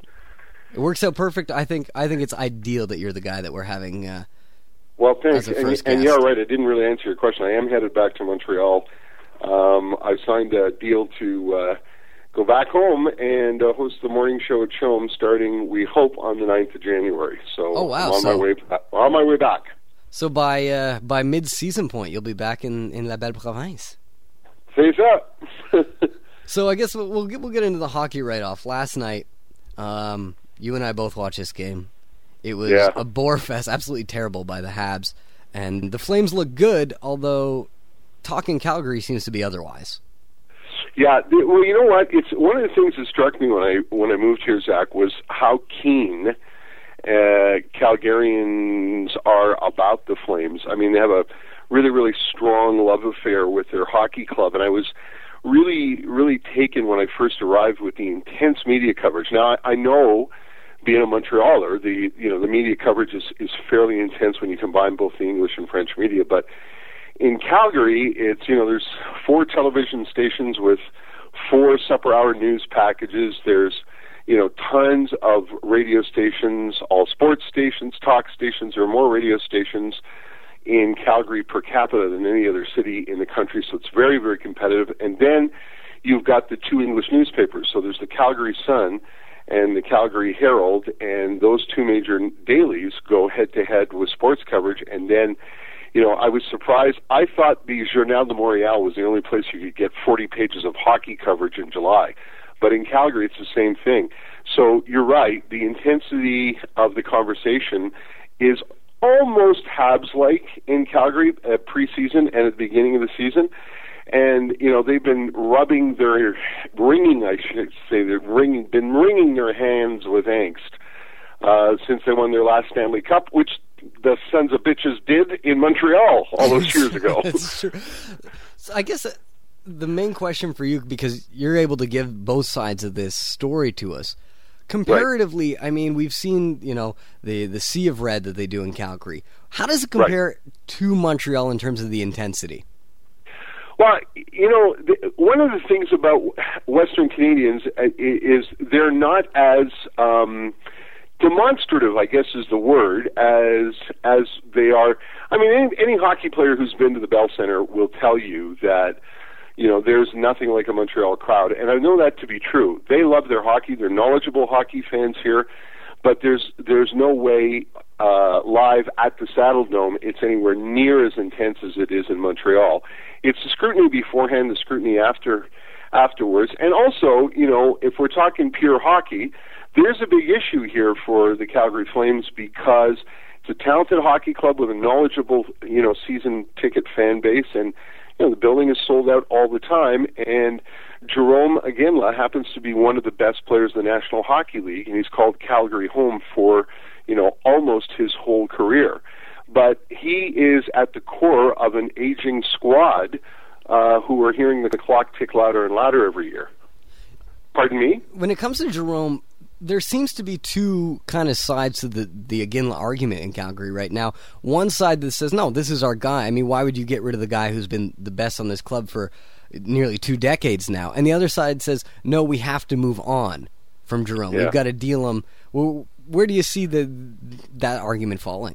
It works out perfect. I think I think it's ideal that you're the guy that we're having... Uh, Well, thanks. As a And, first and guest. you're right. I didn't really answer your question. I am headed back to Montreal. Um, I've signed a deal to uh, go back home and uh, host the morning show at Chom starting, we hope, on the ninth of January. So Oh, wow. I'm on So- my way on my way back. so by uh, by mid-season point, you'll be back in, in La Belle Province. Face up. So I guess we'll we'll get, we'll get into the hockey right off. Last night, um, you and I both watched this game. It was Yeah. a bore fest, absolutely terrible by the Habs. And the Flames look good, although talking Calgary seems to be otherwise. Yeah, th- well, you know what? It's one of the things that struck me when I when I moved here, Zach, was how keen uh, Calgarians are about the Flames. I mean, they have a really, really strong love affair with their hockey club, and I was really, really taken when I first arrived with the intense media coverage. Now, I, I know, being a Montrealer, the you know the media coverage is is fairly intense when you combine both the English and French media, but in Calgary, it's, you know, there's four television stations with four separate hour news packages. There's, you know, tons of radio stations, all sports stations, talk stations. There are more radio stations in Calgary per capita than any other city in the country, so it's very, very competitive. And then you've got the two English newspapers. So there's the Calgary Sun and the Calgary Herald, and those two major dailies go head-to-head with sports coverage. And then, you know, I was surprised. I thought the Journal de Montréal was the only place you could get forty pages of hockey coverage in July. But in Calgary, it's the same thing. So you're right. The intensity of the conversation is almost Habs-like in Calgary at preseason and at the beginning of the season. And, you know, they've been rubbing their, wringing, I should say, they've wringing, been wringing their hands with angst uh, since they won their last Stanley Cup, which the sons of bitches did in Montreal all those years ago. That's true. So I guess uh, the main question for you, because you're able to give both sides of this story to us, comparatively, right. I mean, we've seen, you know, the, the sea of red that they do in Calgary. How does it compare right. to Montreal in terms of the intensity? Well, you know, the, one of the things about Western Canadians is they're not as um, demonstrative, I guess is the word, as as they are. I mean, any, any hockey player who's been to the Bell Centre will tell you that, you know, there's nothing like a Montreal crowd, and I know that to be true. They love their hockey. They're knowledgeable hockey fans here. but there's there's no way uh, live at the Saddle Dome it's anywhere near as intense as it is in Montreal. It's the scrutiny beforehand, the scrutiny after afterwards, and also, you know, if we're talking pure hockey, there's a big issue here for the Calgary Flames because it's a talented hockey club with a knowledgeable, you know, season ticket fan base, and you know the building is sold out all the time. And Jerome Iginla happens to be one of the best players in the National Hockey League, and he's called Calgary home for, you know, almost his whole career. But he is at the core of an aging squad uh, who are hearing the clock tick louder and louder every year. Pardon me? When it comes to Jerome, there seems to be two kind of sides to the, the Iginla argument in Calgary right now. One side that says, no, this is our guy. I mean, why would you get rid of the guy who's been the best on this club for nearly two decades now? And the other side says, no, we have to move on from Jerome. Yeah. We've got to deal him. Well, where do you see the that argument falling?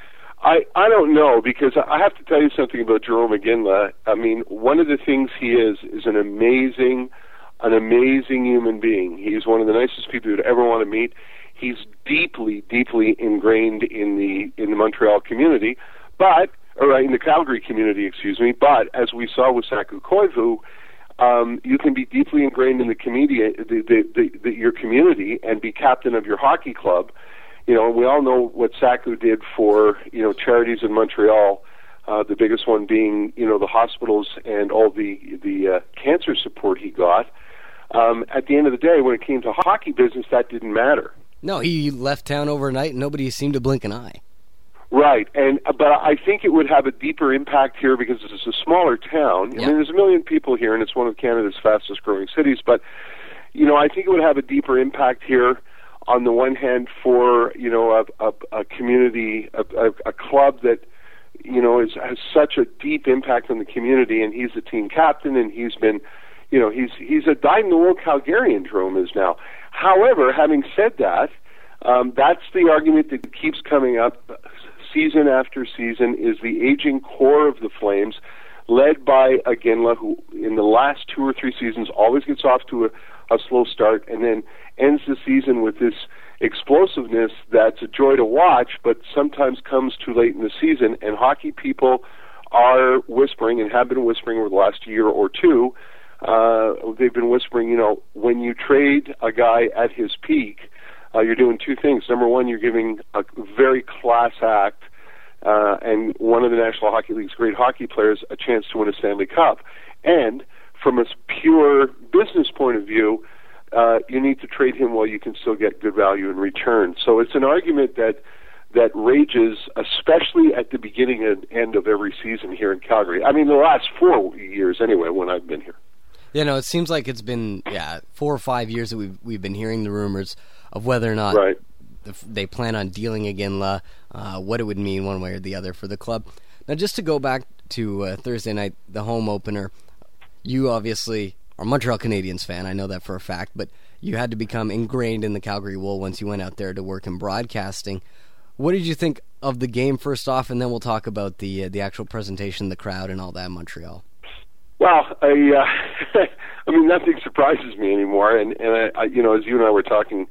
I, I don't know, because I have to tell you something about Jerome Iginla. I mean, one of the things he is is an amazing, an amazing human being. He's one of the nicest people you'd ever want to meet. He's deeply, deeply ingrained in the in the Montreal community, but or in the Calgary community, excuse me. But as we saw with Saku Koivu, um, you can be deeply ingrained in the community, the, the, the, the, your community, and be captain of your hockey club. You know, we all know what Saku did for, you know, charities in Montreal, uh, the biggest one being, you know, the hospitals and all the, the uh, cancer support he got. Um, at the end of the day, when it came to hockey business, that didn't matter. No, he left town overnight and nobody seemed to blink an eye. Right, and but I think it would have a deeper impact here because it's a smaller town. Yeah. I mean, there's a million people here, and it's one of Canada's fastest-growing cities. But, you know, I think it would have a deeper impact here on the one hand for, you know, a, a, a community, a, a, a club that, you know, is, has such a deep impact on the community, and he's the team captain, and he's been, you know, he's he's a dyed-in-the-wool Calgarian, Jerome is now. However, having said that, um, that's the argument that keeps coming up season after season, is the aging core of the Flames, led by Iginla, who in the last two or three seasons always gets off to a, a slow start and then ends the season with this explosiveness that's a joy to watch, but sometimes comes too late in the season. And hockey people are whispering, and have been whispering over the last year or two, uh, they've been whispering, you know, when you trade a guy at his peak, Uh, you're doing two things. Number one, you're giving a very class act uh, and one of the National Hockey League's great hockey players a chance to win a Stanley Cup. And from a pure business point of view, uh, you need to trade him while you can still get good value in return. So it's an argument that that rages, especially at the beginning and end of every season here in Calgary. I mean, the last four years anyway, when I've been here. You know, it seems like it's been yeah four or five years that we've we've been hearing the rumors of whether or not right. they plan on dealing Iginla, uh, what it would mean one way or the other for the club. Now, just to go back to uh, Thursday night, the home opener, you obviously are a Montreal Canadiens fan. I know that for a fact, but you had to become ingrained in the Calgary wool once you went out there to work in broadcasting. What did you think of the game first off, and then we'll talk about the uh, the actual presentation, the crowd, and all that in Montreal. Well, I, uh, I mean, nothing surprises me anymore, and and I, I, you know, as you and I were talking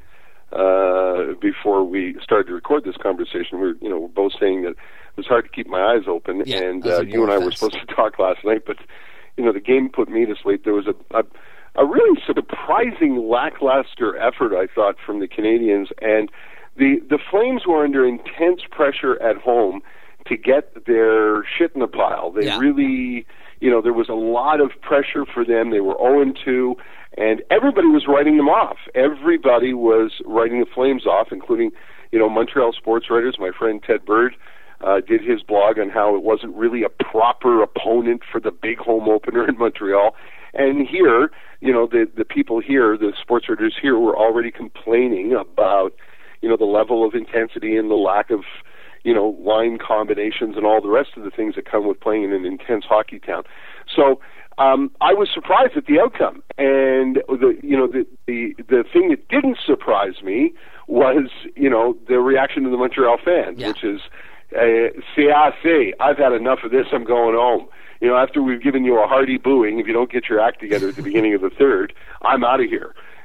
uh, before we started to record this conversation, we were, you know, we're both saying that it was hard to keep my eyes open, yeah, and uh, you and I were supposed to talk last night, but you know, the game put me to sleep. There was a, a a really surprising lackluster effort, I thought, from the Canadiens, and the the Flames were under intense pressure at home to get their shit in a pile. They yeah. really. You know, there was a lot of pressure for them. They were oh and two, and everybody was writing them off. Everybody was writing the Flames off, including, you know, Montreal sports writers. My friend Ted Bird uh, did his blog on how it wasn't really a proper opponent for the big home opener in Montreal. And here, you know, the, the people here, the sports writers here, were already complaining about, you know, the level of intensity and the lack of, you know, line combinations and all the rest of the things that come with playing in an intense hockey town. So um, I was surprised at the outcome, and the you know the, the the thing that didn't surprise me was, you know, the reaction of the Montreal fans, yeah. which is, uh, "C'est assez. I've had enough of this. I'm going home." You know, after we've given you a hearty booing, if you don't get your act together at the beginning of the third, I'm out of here.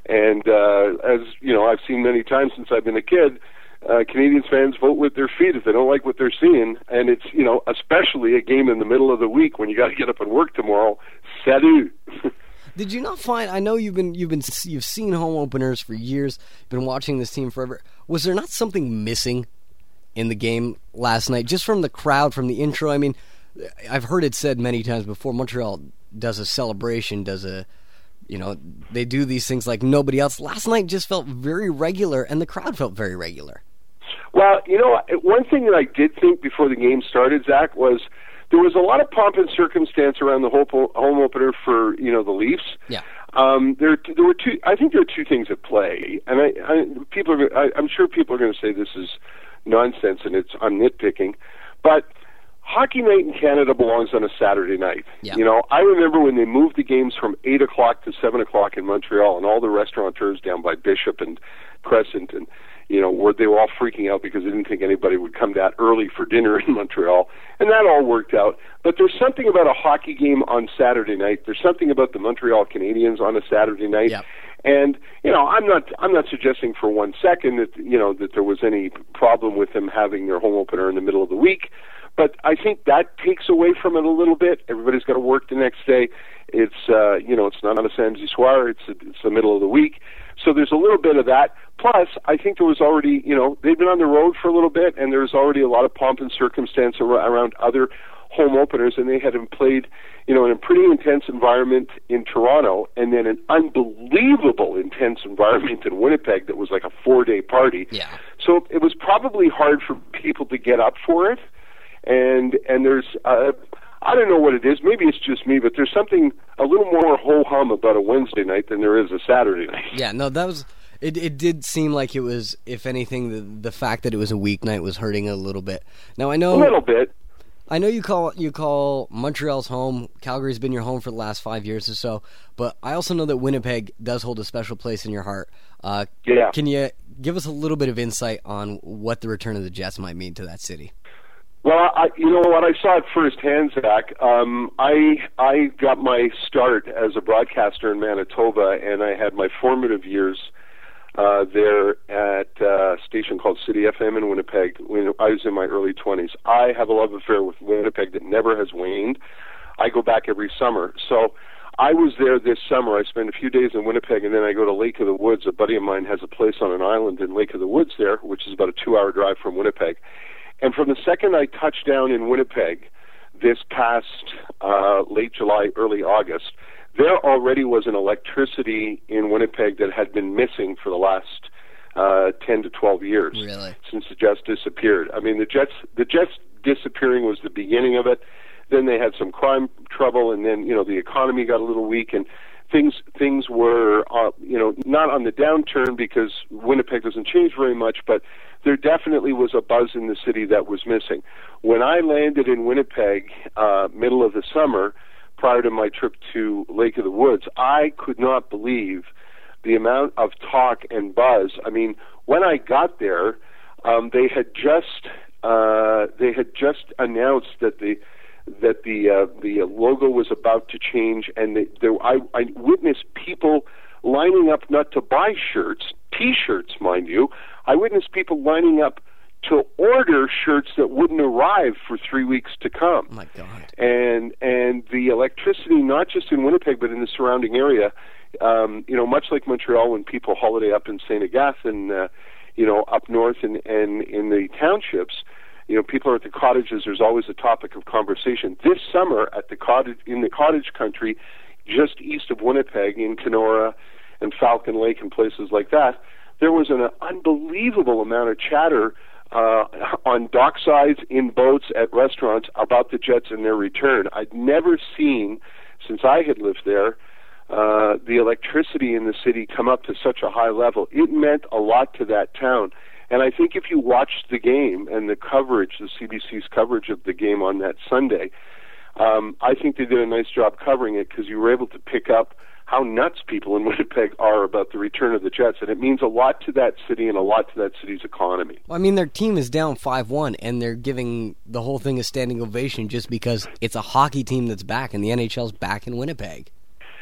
And uh, as you know, I've seen many times since I've been a kid, uh, Canadiens fans vote with their feet if they don't like what they're seeing. And it's, you know, especially a game in the middle of the week when you got to get up and work tomorrow. Salut. Did you not find? I know you've been you've been you've seen home openers for years. You've been watching this team forever. Was there not something missing in the game last night, just from the crowd, from the intro? I mean, I've heard it said many times before. Montreal does a celebration, does a, you know, they do these things like nobody else. Last night just felt very regular, and the crowd felt very regular. Well, you know, one thing that I did think before the game started, Zach, was there was a lot of pomp and circumstance around the home opener for, you know, the Leafs. Yeah. Um, there, there were two. I think there are two things at play, and I, I people are. I, I'm sure people are going to say this is nonsense and it's I'm nitpicking, but hockey night in Canada belongs on a Saturday night. Yeah. You know, I remember when they moved the games from eight o'clock to seven o'clock in Montreal, and all the restaurateurs down by Bishop and Crescent, and you know, where they were all freaking out because they didn't think anybody would come that early for dinner in Montreal, and that all worked out. But there's something about a hockey game on Saturday night. There's something about the Montreal Canadiens on a Saturday night. Yep. And you know, I'm not I'm not suggesting for one second that you know that there was any problem with them having their home opener in the middle of the week, but I think that takes away from it a little bit. Everybody's got to work the next day. It's uh, you know, it's not on a samedi soir. It's it's the middle of the week, so there's a little bit of that. Plus, I think there was already you know they've been on the road for a little bit, and there's already a lot of pomp and circumstance around other home openers, and they had played, you know, in a pretty intense environment in Toronto, and then an unbelievable intense environment in Winnipeg that was like a four-day party. Yeah. So it was probably hard for people to get up for it, and and there's, uh, I don't know what it is, maybe it's just me, but there's something a little more ho-hum about a Wednesday night than there is a Saturday night. Yeah, no, that was... It it did seem like it was, if anything, the, the fact that it was a weeknight was hurting a little bit. Now, I know... A little bit. I know you call you call Montreal's home. Calgary's been your home for the last five years or so, but I also know that Winnipeg does hold a special place in your heart. Uh, yeah. Can you give us a little bit of insight on what the return of the Jets might mean to that city? Well, I, you know what, I saw it firsthand, Zach. Um, I I got my start as a broadcaster in Manitoba, and I had my formative years Uh, there at uh, a station called City F M in Winnipeg when I was in my early twenties. I have a love affair with Winnipeg that never has waned. I go back every summer. So I was there this summer. I spent a few days in Winnipeg, and then I go to Lake of the Woods. A buddy of mine has a place on an island in Lake of the Woods there, which is about a two-hour drive from Winnipeg. And from the second I touched down in Winnipeg this past uh, late July, early August, there already was an electricity in Winnipeg that had been missing for the last uh, ten to twelve years. Really? Since the Jets disappeared. I mean, the Jets the Jets disappearing was the beginning of it. Then they had some crime trouble, and then you know the economy got a little weak, and things things were uh, you know not on the downturn because Winnipeg doesn't change very much, but there definitely was a buzz in the city that was missing. When I landed in Winnipeg, uh, middle of the summer, prior to my trip to Lake of the Woods, I could not believe the amount of talk and buzz. I mean, when I got there, um, they had just uh, they had just announced that the that the uh, the logo was about to change, and the, there, I, I witnessed people lining up not to buy shirts, T-shirts, mind you. I witnessed people lining up to order shirts that wouldn't arrive for three weeks to come. Oh my God. And and the electricity, not just in Winnipeg, but in the surrounding area, um, you know, much like Montreal when people holiday up in Saint Agathe and, uh, you know, up north and, and in the townships, you know, people are at the cottages, there's always a topic of conversation. This summer at the cottage, in the cottage country, just east of Winnipeg, in Kenora and Falcon Lake and places like that, there was an unbelievable amount of chatter Uh, on docksides, in boats, at restaurants about the Jets and their return. I'd never seen, since I had lived there, uh, the electricity in the city come up to such a high level. It meant a lot to that town. And I think if you watched the game and the coverage, the C B C's coverage of the game on that Sunday, um, I think they did a nice job covering it because you were able to pick up how nuts people in Winnipeg are about the return of the Jets, and it means a lot to that city and a lot to that city's economy. Well, I mean, their team is down five one, and they're giving the whole thing a standing ovation just because it's a hockey team that's back, and the N H L's back in Winnipeg.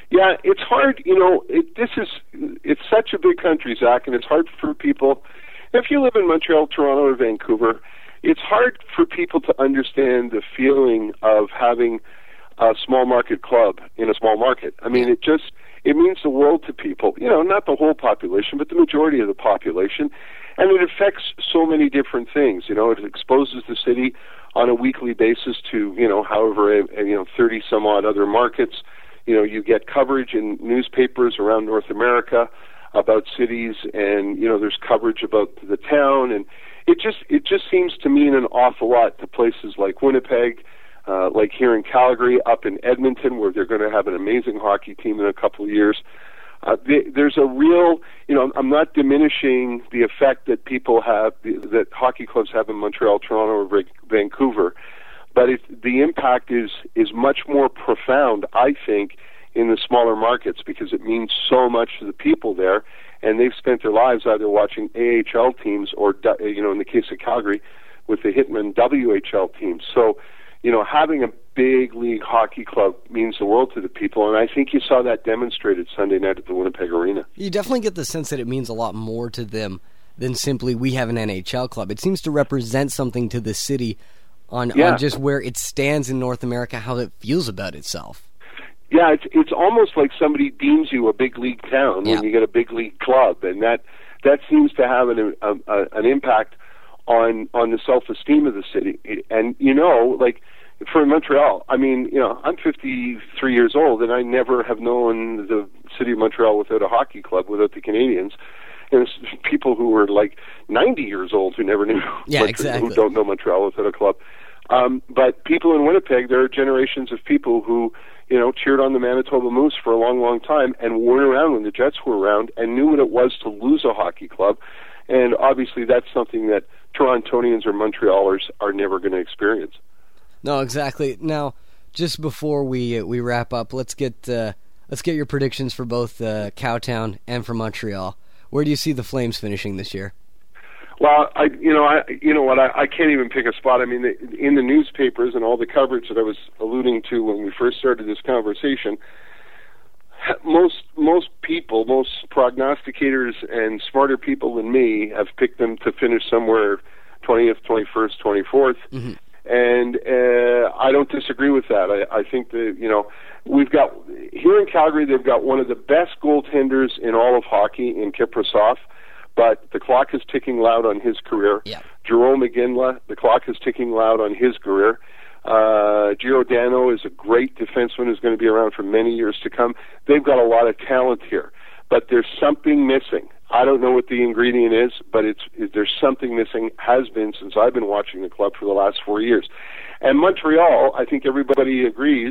Yeah, it's hard, you know, it, this is, it's such a big country, Zach, and it's hard for people, if you live in Montreal, Toronto, or Vancouver, it's hard for people to understand the feeling of having a small market club in a small market. I mean, it just, it means the world to people, you know, not the whole population, but the majority of the population, and it affects so many different things, you know, it exposes the city on a weekly basis to, you know, however, you know, thirty some odd other markets. You know, you get coverage in newspapers around North America about cities, and you know, there's coverage about the town, and it just it just seems to mean an awful lot to places like Winnipeg, uh, like here in Calgary, up in Edmonton, where they're going to have an amazing hockey team in a couple of years. Uh, they, there's a real, you know, I'm not diminishing the effect that people have, that hockey clubs have in Montreal, Toronto, or Vancouver. But it, the impact is is much more profound, I think, in the smaller markets because it means so much to the people there, and they've spent their lives either watching A H L teams or, you know, in the case of Calgary, with the Hitman W H L teams. So, you know, having a big league hockey club means the world to the people, and I think you saw that demonstrated Sunday night at the Winnipeg Arena. You definitely get the sense that it means a lot more to them than simply we have an N H L club. It seems to represent something to the city on, yeah. on just where it stands in North America, how it feels about itself. Yeah, it's it's almost like somebody deems you a big league town yeah. when you get a big league club, and that that seems to have an a, a, an impact on on the self-esteem of the city. And you know, like for Montreal, I mean, you know, I'm fifty-three years old, and I never have known the city of Montreal without a hockey club, without the Canadians. And it's people who were like ninety years old who never knew, yeah, Montreal, exactly. who don't know Montreal without a club. Um, but people in Winnipeg, there are generations of people who, you know, cheered on the Manitoba Moose for a long, long time and weren't around when the Jets were around and knew what it was to lose a hockey club. And obviously that's something that Torontonians or Montrealers are never going to experience. No, exactly. Now, just before we uh, we wrap up, let's get uh, let's get your predictions for both uh, Cowtown and for Montreal. Where do you see the Flames finishing this year? Well, I, you know, I, you know what, I, I can't even pick a spot. I mean, the, in the newspapers and all the coverage that I was alluding to when we first started this conversation, most most people, most prognosticators and smarter people than me have picked them to finish somewhere twentieth, twenty-first, twenty-fourth. Mm-hmm. And uh, I don't disagree with that. I, I think that, you know, we've got, here in Calgary, they've got one of the best goaltenders in all of hockey in Kiprasov, but the clock is ticking loud on his career. Yeah. Jerome McGinley, the clock is ticking loud on his career. Uh, Giordano is a great defenseman who's going to be around for many years to come. They've got a lot of talent here, but there's something missing. I don't know what the ingredient is, but it's it, there's something missing, has been since I've been watching the club for the last four years. And Montreal, I think everybody agrees,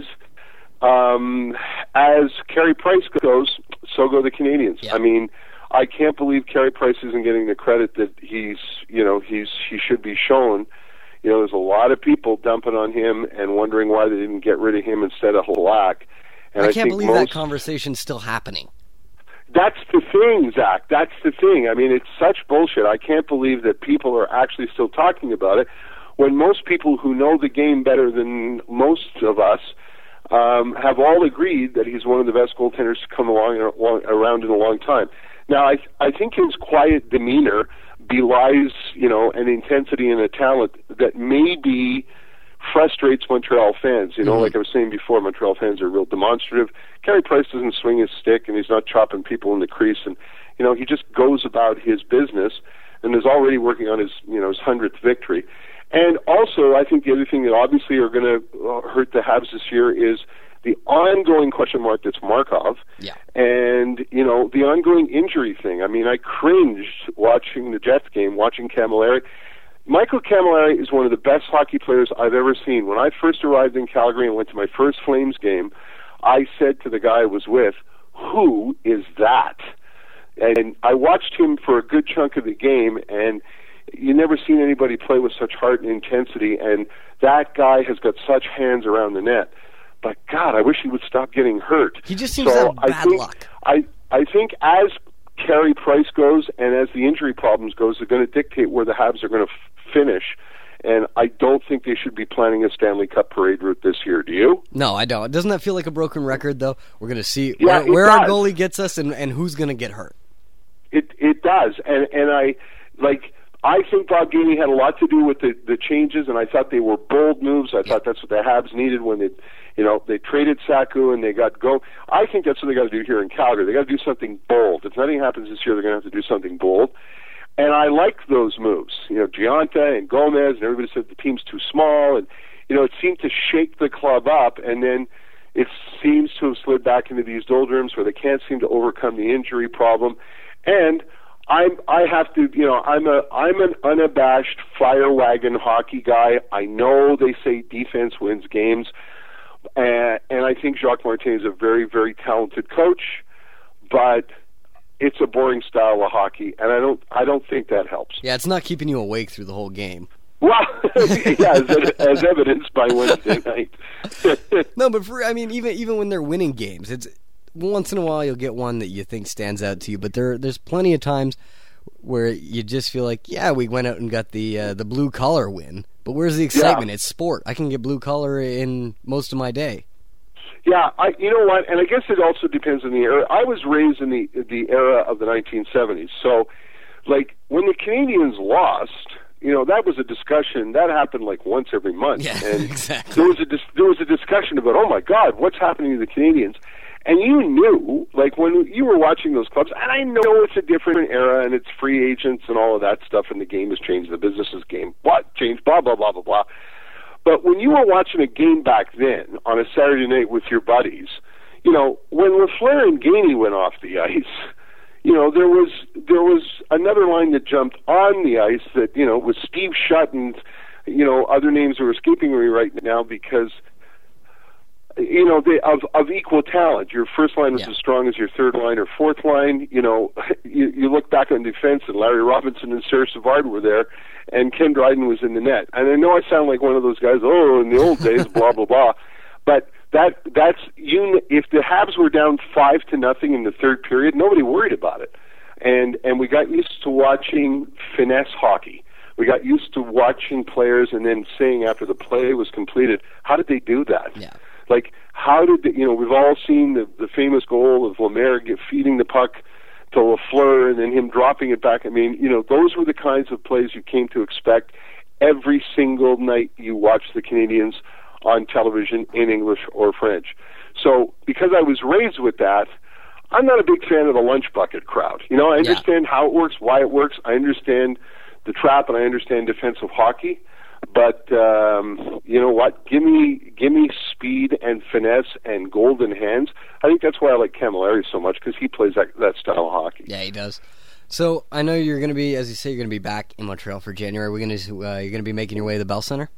um, as Carey Price goes, so go the Canadians. Yeah. I mean, I can't believe Carey Price isn't getting the credit that he's, you know, he's he should be shown. You know, there's a lot of people dumping on him and wondering why they didn't get rid of him instead of Halak. And I I can't think believe most, that conversation's still happening. That's the thing, Zach. That's the thing. I mean, it's such bullshit. I can't believe that people are actually still talking about it when most people who know the game better than most of us um, have all agreed that he's one of the best goaltenders to come along around in a long time. Now, I I think his quiet demeanor belies, you know, an intensity and a talent that maybe frustrates Montreal fans. You know, mm-hmm. like I was saying before, Montreal fans are real demonstrative. Carey Price doesn't swing his stick, and he's not chopping people in the crease, and you know, he just goes about his business and is already working on his, you know, his hundredth victory. And also, I think the other thing that obviously are going to hurt the Habs this year is the ongoing question mark that's Markov, yeah. and, you know, the ongoing injury thing. I mean, I cringed watching the Jets game, watching Camilleri. Michael Camilleri is one of the best hockey players I've ever seen. When I first arrived in Calgary and went to my first Flames game, I said to the guy I was with, who is that? And I watched him for a good chunk of the game, and you never seen anybody play with such heart and intensity, and that guy has got such hands around the net. But God, I wish he would stop getting hurt. He just seems so to have bad I think, luck. I I think as Carey Price goes and as the injury problems goes, they're going to dictate where the Habs are going to f- finish. And I don't think they should be planning a Stanley Cup parade route this year. Do you? No, I don't. Doesn't that feel like a broken record, though? We're going to see yeah, where, where does. our goalie gets us and, and who's going to get hurt. It it does. And and I, like, I think Bob Gainey had a lot to do with the, the changes, and I thought they were bold moves. I yeah. thought that's what the Habs needed when they, you know, they traded Saku and they got go. I think that's what they got to do here in Calgary. They got to do something bold. If nothing happens this year, they're going to have to do something bold. And I like those moves. You know, Giunta and Gomez, and everybody said the team's too small, and you know, it seemed to shake the club up, and then it seems to have slid back into these doldrums where they can't seem to overcome the injury problem. And I'm, I have to, you know, I'm a, I'm an unabashed fire wagon hockey guy. I know they say defense wins games, and, and I think Jacques Martin is a very, very talented coach, but it's a boring style of hockey, and I don't, I don't think that helps. Yeah, it's not keeping you awake through the whole game. Well, yeah, as, as evidenced by Wednesday night. No, but for, I mean, even even when they're winning games, it's once in a while you'll get one that you think stands out to you. But there, there's plenty of times where you just feel like, yeah, we went out and got the uh, the blue collar win, but where's the excitement? Yeah. It's sport. I can get blue collar in most of my day. Yeah, I, you know what, and I guess it also depends on the era. I was raised in the the era of the nineteen seventies, so like when the Canadians lost, you know, that was a discussion that happened like once every month, yeah, and exactly. there was a dis- there was a discussion about, oh my God, what's happening to the Canadians? And you knew, like when you were watching those clubs, and I know it's a different era and it's free agents and all of that stuff, and the game has changed, the business has game, what changed, blah blah blah blah blah. But when you were watching a game back then on a Saturday night with your buddies, you know, when Lafleur and Gainey went off the ice, you know, there was there was another line that jumped on the ice that, you know, was Steve Shutt and, you know, other names are escaping me right now because, you know, they of of equal talent. Your first line was yeah. as strong as your third line or fourth line. You know, you, you look back on defense, and Larry Robinson and Serge Savard were there, and Ken Dryden was in the net. And I know I sound like one of those guys, oh, in the old days, blah, blah, blah. But that that's you. If the Habs were down five to nothing in the third period, nobody worried about it. And and we got used to watching finesse hockey. We got used to watching players and then saying after the play was completed, how did they do that? Yeah. Like, how did, the, you know, we've all seen the, the famous goal of Lemaire get, feeding the puck to Lafleur and then him dropping it back. I mean, you know, those were the kinds of plays you came to expect every single night you watched the Canadians on television in English or French. So, because I was raised with that, I'm not a big fan of the lunch bucket crowd. You know, I understand yeah. how it works, why it works. I understand the trap, and I understand defensive hockey. But um, you know what? Give me, give me speed and finesse and golden hands. I think that's why I like Camilleri so much, because he plays that that style of hockey. Yeah, he does. So I know you're going to be, as you say, you're going to be back in Montreal for January. We're going to, uh, you're going to be making your way to the Bell Center.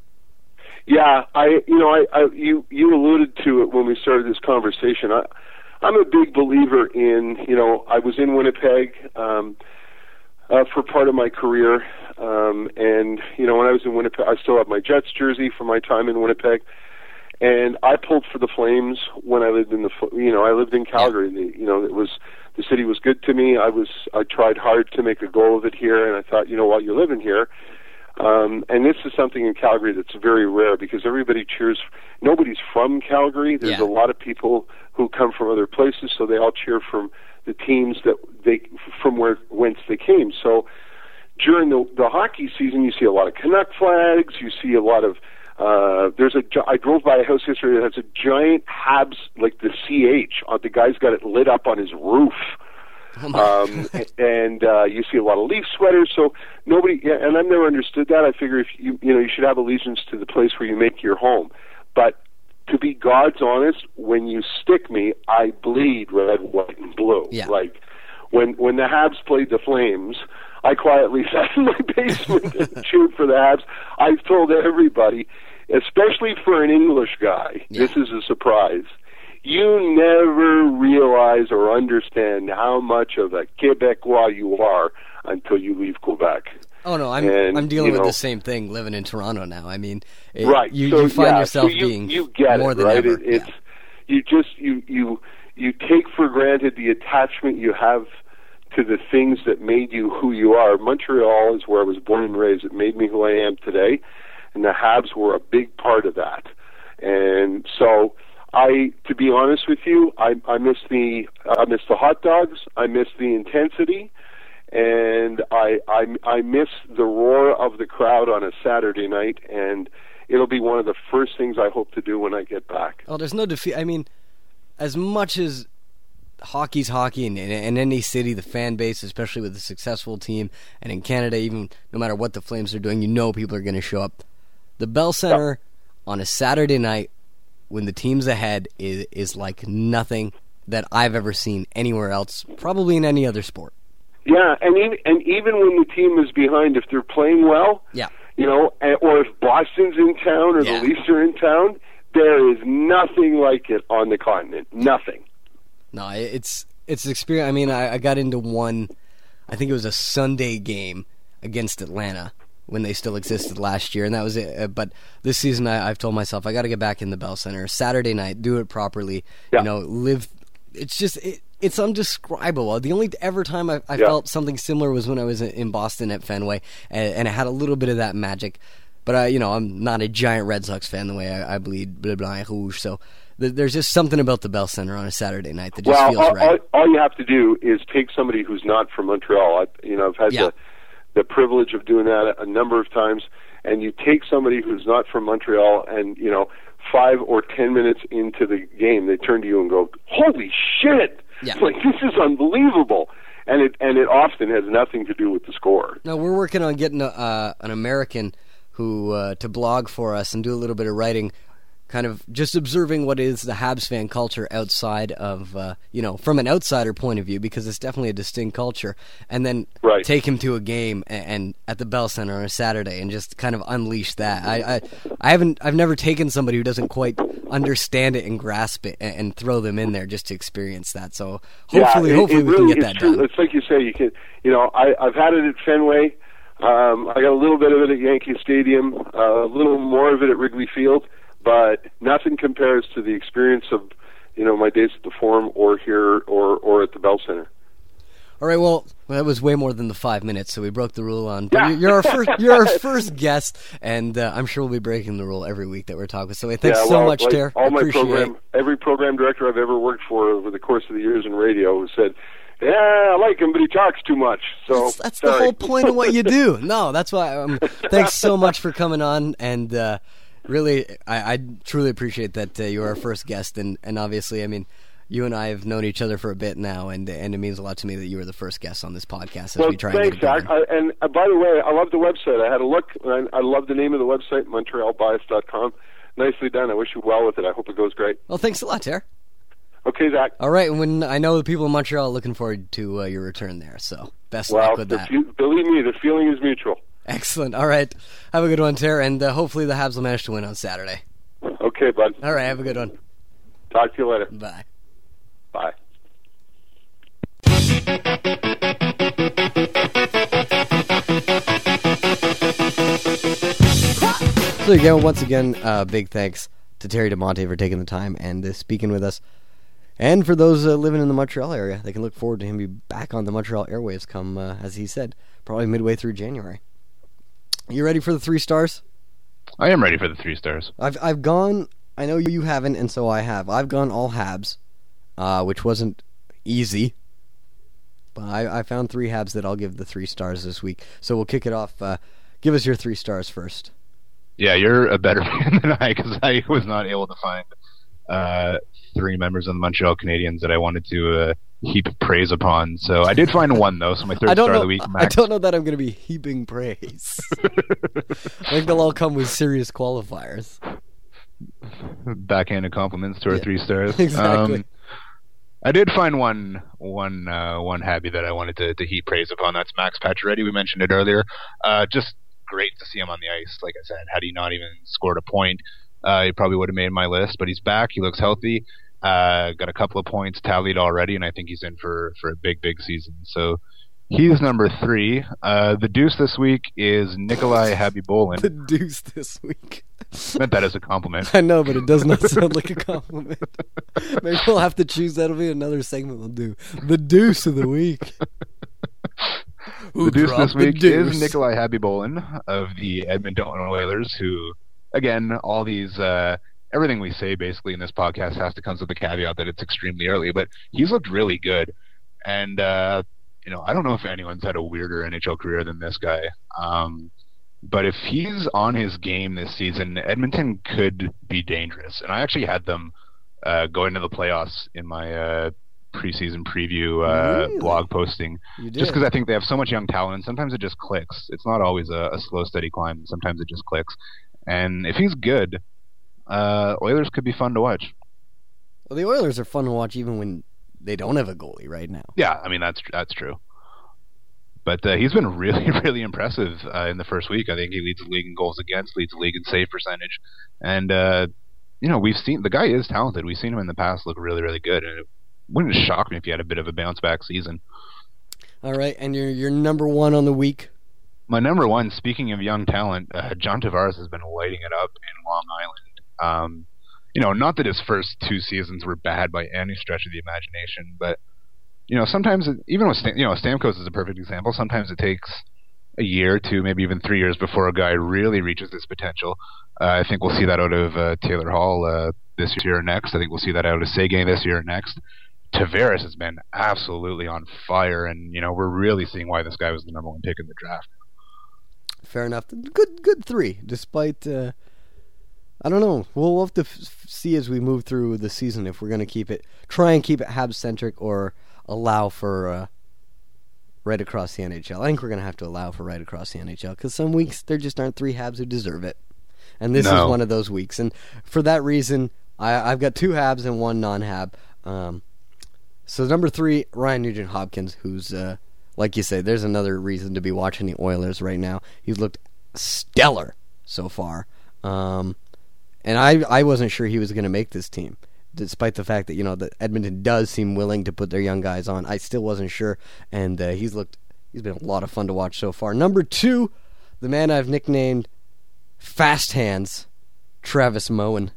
Yeah, I, you know, I, I, you, you alluded to it when we started this conversation. I, I'm a big believer in, you know, I was in Winnipeg um, uh, for part of my career. Um, and, you know, when I was in Winnipeg, I still have my Jets jersey from my time in Winnipeg. And I pulled for the Flames when I lived in the, you know, I lived in Calgary. The, you know, it was, the city was good to me. I was, I tried hard to make a go of it here. And I thought, you know what, you're living here. Um, and this is something in Calgary that's very rare because everybody cheers. Nobody's from Calgary. There's yeah. a lot of people who come from other places, so they all cheer from the teams that they, from where, whence they came. So, during the, the hockey season, you see a lot of Canuck flags. You see a lot of uh, there's a. I drove by a house yesterday that has a giant Habs, like the C H. Uh, the guy's got it lit up on his roof, um, and uh, you see a lot of Leaf sweaters. So nobody, yeah, and I've never understood that. I figure if you you know you should have allegiance to the place where you make your home. But to be God's honest, when you stick me, I bleed red, white, and blue. Yeah. Like when when the Habs played the Flames, I quietly sat in my basement and cheered for the Habs. I've told everybody, especially for an English guy, yeah. this is a surprise. You never realize or understand how much of a Quebecois you are until you leave Quebec. Oh no, I'm and, I'm dealing with know, the same thing living in Toronto now. I mean, it, right? You, so, you find yeah, yourself so you, being you get more it, than right? ever. It, it's yeah. you just you you you take for granted the attachment you have to the things that made you who you are. Montreal is where I was born and raised. It made me who I am today. and the Habs were a big part of that. And so, I, to be honest with you, I, I miss the I miss the hot dogs. I miss the intensity, and I, I I miss the roar of the crowd on a Saturday night. And it'll be one of the first things I hope to do when I get back. Oh, there's no defeat. I mean, as much as hockey's hockey, and in, in any city, the fan base, especially with a successful team, and in Canada, even no matter what the Flames are doing, you know people are going to show up. The Bell Center yeah. on a Saturday night, when the team's ahead, is, is like nothing that I've ever seen anywhere else, probably in any other sport. Yeah, and even, and even when the team is behind, if they're playing well, yeah. you know, or if Boston's in town or yeah. the Leafs are in town, there is nothing like it on the continent. Nothing. No, it's it's experience. I mean, I, I got into one, I think it was a Sunday game against Atlanta, when they still existed last year, and that was it. But this season, I, I've told myself I got to get back in the Bell Center Saturday night, do it properly. Yeah. You know, live. It's just it, it's undescribable. The only ever time I, I yeah. felt something similar was when I was in Boston at Fenway, and, and it had a little bit of that magic. But I, you know, I'm not a giant Red Sox fan the way I, I bleed bleu blanc et rouge. So th- there's just something about the Bell Center on a Saturday night that just well, feels all, right. All, all you have to do is take somebody who's not from Montreal. I, you know, I've had Yeah. the the privilege of doing that a number of times, and you take somebody who's not from Montreal, and you know, five or ten minutes into the game, they turn to you and go, "Holy shit! Yeah. It's like, this is unbelievable." And it and it often has nothing to do with the score. No, we're working on getting a, uh, an American who uh, to blog for us and do a little bit of writing, kind of just observing what is the Habs fan culture outside of, uh, you know, from an outsider point of view, because it's definitely a distinct culture, and then right. take him to a game and, and at the Bell Center on a Saturday and just kind of unleash that. I, I, I haven't, I've never taken somebody who doesn't quite understand it and grasp it and, and throw them in there just to experience that. So hopefully, yeah, it, hopefully it we really, can get it's that true. done. It's like you say, you can, you know, I, I've had it at Fenway. Um, I got a little bit of it at Yankee Stadium, uh, a little more of it at Wrigley Field, but nothing compares to the experience of, you know, my days at the Forum or here or, or at the Bell Center. All right, well, that was way more than the five minutes, so we broke the rule on. Yeah. You're our first, you're our first guest, and uh, I'm sure we'll be breaking the rule every week that we're talking. So, hey, thanks yeah, so well, much, like Ter. All my Appreciate program, it. every program director I've ever worked for over the course of the years in radio has said, "Yeah, I like him, but he talks too much." So That's, that's the sorry. whole point of what you do. No, that's why. Um, thanks so much for coming on, and uh, really, I, I truly appreciate that uh, you're our first guest, and, and obviously, I mean, you and I have known each other for a bit now, and and it means a lot to me that you were the first guest on this podcast as well, we try thanks, and get it Zach. going. I, and uh, by the way, I love the website. I had a look. And I, I love the name of the website, Montreal Bias dot com. Nicely done. I wish you well with it. I hope it goes great. Well, thanks a lot, Ter. Okay, Zach. All right, when I know the people in Montreal are looking forward to uh, your return there, so best Well, luck with the that. fe- believe me, the feeling is mutual. Excellent. All right, have a good one, Ter, and uh, hopefully the Habs will manage to win on Saturday. Okay, bud. All right, have a good one. Talk to you later. Bye. Bye. So again, once again, uh, big thanks to Terry DeMonte for taking the time and uh, speaking with us. And for those uh, living in the Montreal area, they can look forward to him be back on the Montreal airwaves come, uh, as he said, probably midway through January. You ready for the three stars? I am ready for the three stars. I've I've gone. I know you haven't, and so I have. I've gone all Habs, uh, which wasn't easy. But I, I found three Habs that I'll give the three stars this week. So we'll kick it off. Uh, give us your three stars first. Yeah, you're a better fan than I, because I was not able to find uh, three members of the Montreal Canadiens that I wanted to uh, heap praise upon. So I did find one, though, so my third I don't star know, of the week, I Max. don't know that I'm going to be heaping praise. I think they'll all come with serious qualifiers. Backhanded compliments to our Yeah, three stars. exactly. Um, I did find one one uh, one Habby that I wanted to, to heap praise upon. That's Max Pacioretty. We mentioned it earlier. Uh, just great to see him on the ice. Like I said, had he not even scored a point, uh, he probably would have made my list. But he's back. He looks healthy. Uh, got a couple of points tallied already, and I think he's in for, for a big, big season. So he's number three. Uh, the deuce this week is Nikolai Habib-Bolin. The deuce this week. Meant that as a compliment. I know, but it does not sound like a compliment. Maybe we'll have to choose. That'll be another segment we'll do. The deuce of the week. Who the deuce dropped this the week deuce? is Nikolai Habibolin of the Edmonton Oilers, who, again, all these, uh, everything we say basically in this podcast has to come with the caveat that it's extremely early, but he's looked really good. And, uh, you know, I don't know if anyone's had a weirder N H L career than this guy. Um, but if he's on his game this season, Edmonton could be dangerous. And I actually had them uh, go into the playoffs in my uh, preseason preview uh, Really? blog posting. You did. Just because I think they have so much young talent, and sometimes it just clicks. It's not always a, a slow, steady climb. Sometimes it just clicks. And if he's good, uh, Oilers could be fun to watch. Well, the Oilers are fun to watch even when they don't have a goalie right now. Yeah, I mean, that's that's true. But uh, he's been really, really impressive uh, in the first week. I think he leads the league in goals against, leads the league in save percentage. And, uh, you know, we've seen, the guy is talented. We've seen him in the past look really, really good. And it wouldn't shock me if he had a bit of a bounce-back season. All right, and your your number one on the week? My number one, speaking of young talent, uh, John Tavares has been lighting it up in Long Island. Um, you know, not that his first two seasons were bad by any stretch of the imagination, but, you know, sometimes, it, even with, Stam- you know, Stamkos is a perfect example, sometimes it takes a year, two, maybe even three years before a guy really reaches his potential. Uh, I think we'll see that out of uh, Taylor Hall uh, this year or next. I think we'll see that out of Seguin this year or next. Tavares has been absolutely on fire, and, you know, we're really seeing why this guy was the number one pick in the draft. Fair enough. Good, good three. Despite, uh, I don't know. We'll, we'll have to f- see as we move through the season if we're going to keep it, try and keep it Habs centric or allow for uh, right across the N H L. I think we're going to have to allow for right across the N H L because some weeks there just aren't three Habs who deserve it, and this No. is one of those weeks. And for that reason, I, I've got two Habs and one non-Hab. Um, so number three, Ryan Nugent-Hopkins, who's. Uh, Like you say, there's another reason to be watching the Oilers right now. He's looked stellar so far. Um, and I I wasn't sure he was going to make this team, despite the fact that, you know, that Edmonton does seem willing to put their young guys on. I still wasn't sure, and uh, he's looked he's been a lot of fun to watch so far. Number two, the man I've nicknamed Fast Hands, Travis Moen.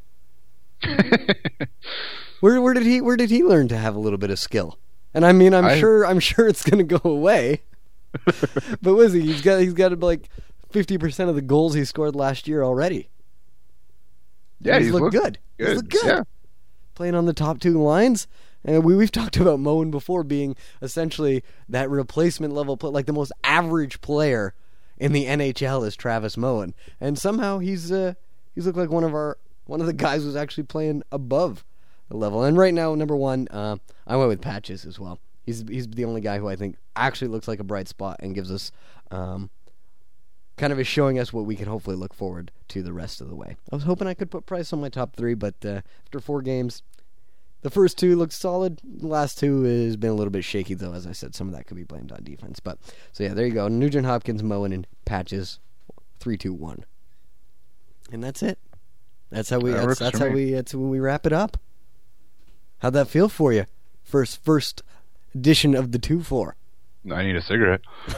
where where did he where did he learn to have a little bit of skill? And I mean, I'm I, sure, I'm sure it's going to go away. But was he? He's got, he's got like fifty percent of the goals he scored last year already. Yeah, he's, he's looked looked good. good. He's looked good. Yeah. Playing on the top two lines, and we we've talked about Moen before being essentially that replacement level, play, like the most average player in the N H L is Travis Moen, and somehow he's uh, he's looked like one of our one of the guys who's actually playing above the level. And right now, number one, uh, I went with Patches as well. He's he's the only guy who I think actually looks like a bright spot and gives us um, kind of is showing us what we can hopefully look forward to the rest of the way. I was hoping I could put Price on my top three, but uh, after four games, the first two looked solid. The last two has been a little bit shaky, though. As I said, some of that could be blamed on defense. But so yeah, there you go. Nugent Hopkins, Moen, and Patches, three, two, one, and that's it. That's how we. That That's, that's for how me. we. That's when we wrap it up. How'd that feel for you? First, first edition of the two four. I need a cigarette.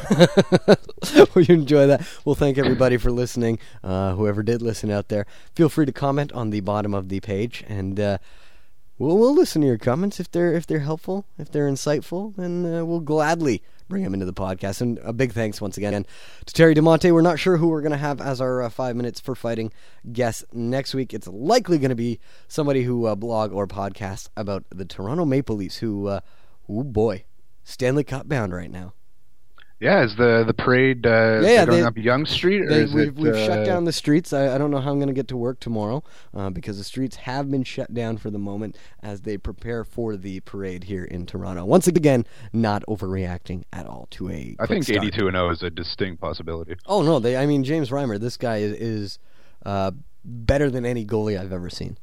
Well, you enjoy that. Well, thank everybody for listening. Uh, whoever did listen out there, feel free to comment on the bottom of the page, and uh, we'll we'll listen to your comments if they're if they're helpful, if they're insightful, and uh, we'll gladly bring them into the podcast. And a big thanks once again to Terry DeMonte. We're not sure who we're going to have as our uh, five minutes for fighting guest next week. It's likely going to be somebody who uh, blog or podcast about the Toronto Maple Leafs, who, uh, oh boy, Stanley Cup bound right now. Yeah, is the the parade uh, Yeah, yeah, going they- up Yonge Street? Or They, is we've it, we've uh, shut down the streets. I, I don't know how I'm going to get to work tomorrow uh, because the streets have been shut down for the moment as they prepare for the parade here in Toronto. Once again, not overreacting at all to a I quick think start. eighty-two and oh is a distinct possibility. Oh no, they. I mean, James Reimer. This guy is, is uh, better than any goalie I've ever seen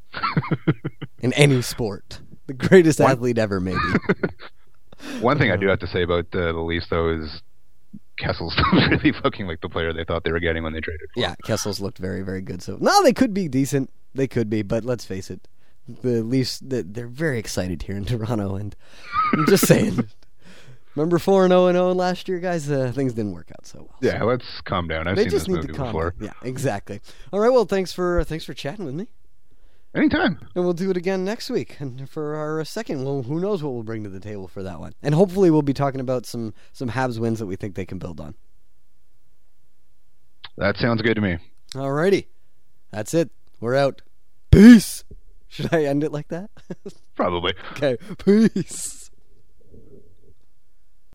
in any sport. The greatest One- athlete ever, maybe. One thing I do have to say about uh, the Leafs, though, is Kessel's really looking like the player they thought they were getting when they traded for him. Yeah, Kessel's looked very, very good. So no, they could be decent. They could be, but let's face it, the Leafs, they're very excited here in Toronto, and I'm just saying. Remember four and oh and oh last year, guys? Uh, things didn't work out so well. Yeah, So let's calm down. I've they seen just this need to movie calm before. down. Yeah, exactly. All right, well, thanks for thanks for chatting with me. Anytime. And we'll do it again next week. And for our second, well, who knows what we'll bring to the table for that one. And hopefully we'll be talking about some, some Habs wins that we think they can build on. That sounds good to me. Alrighty. That's it. We're out. Peace. Should I end it like that? Probably. Okay. Peace.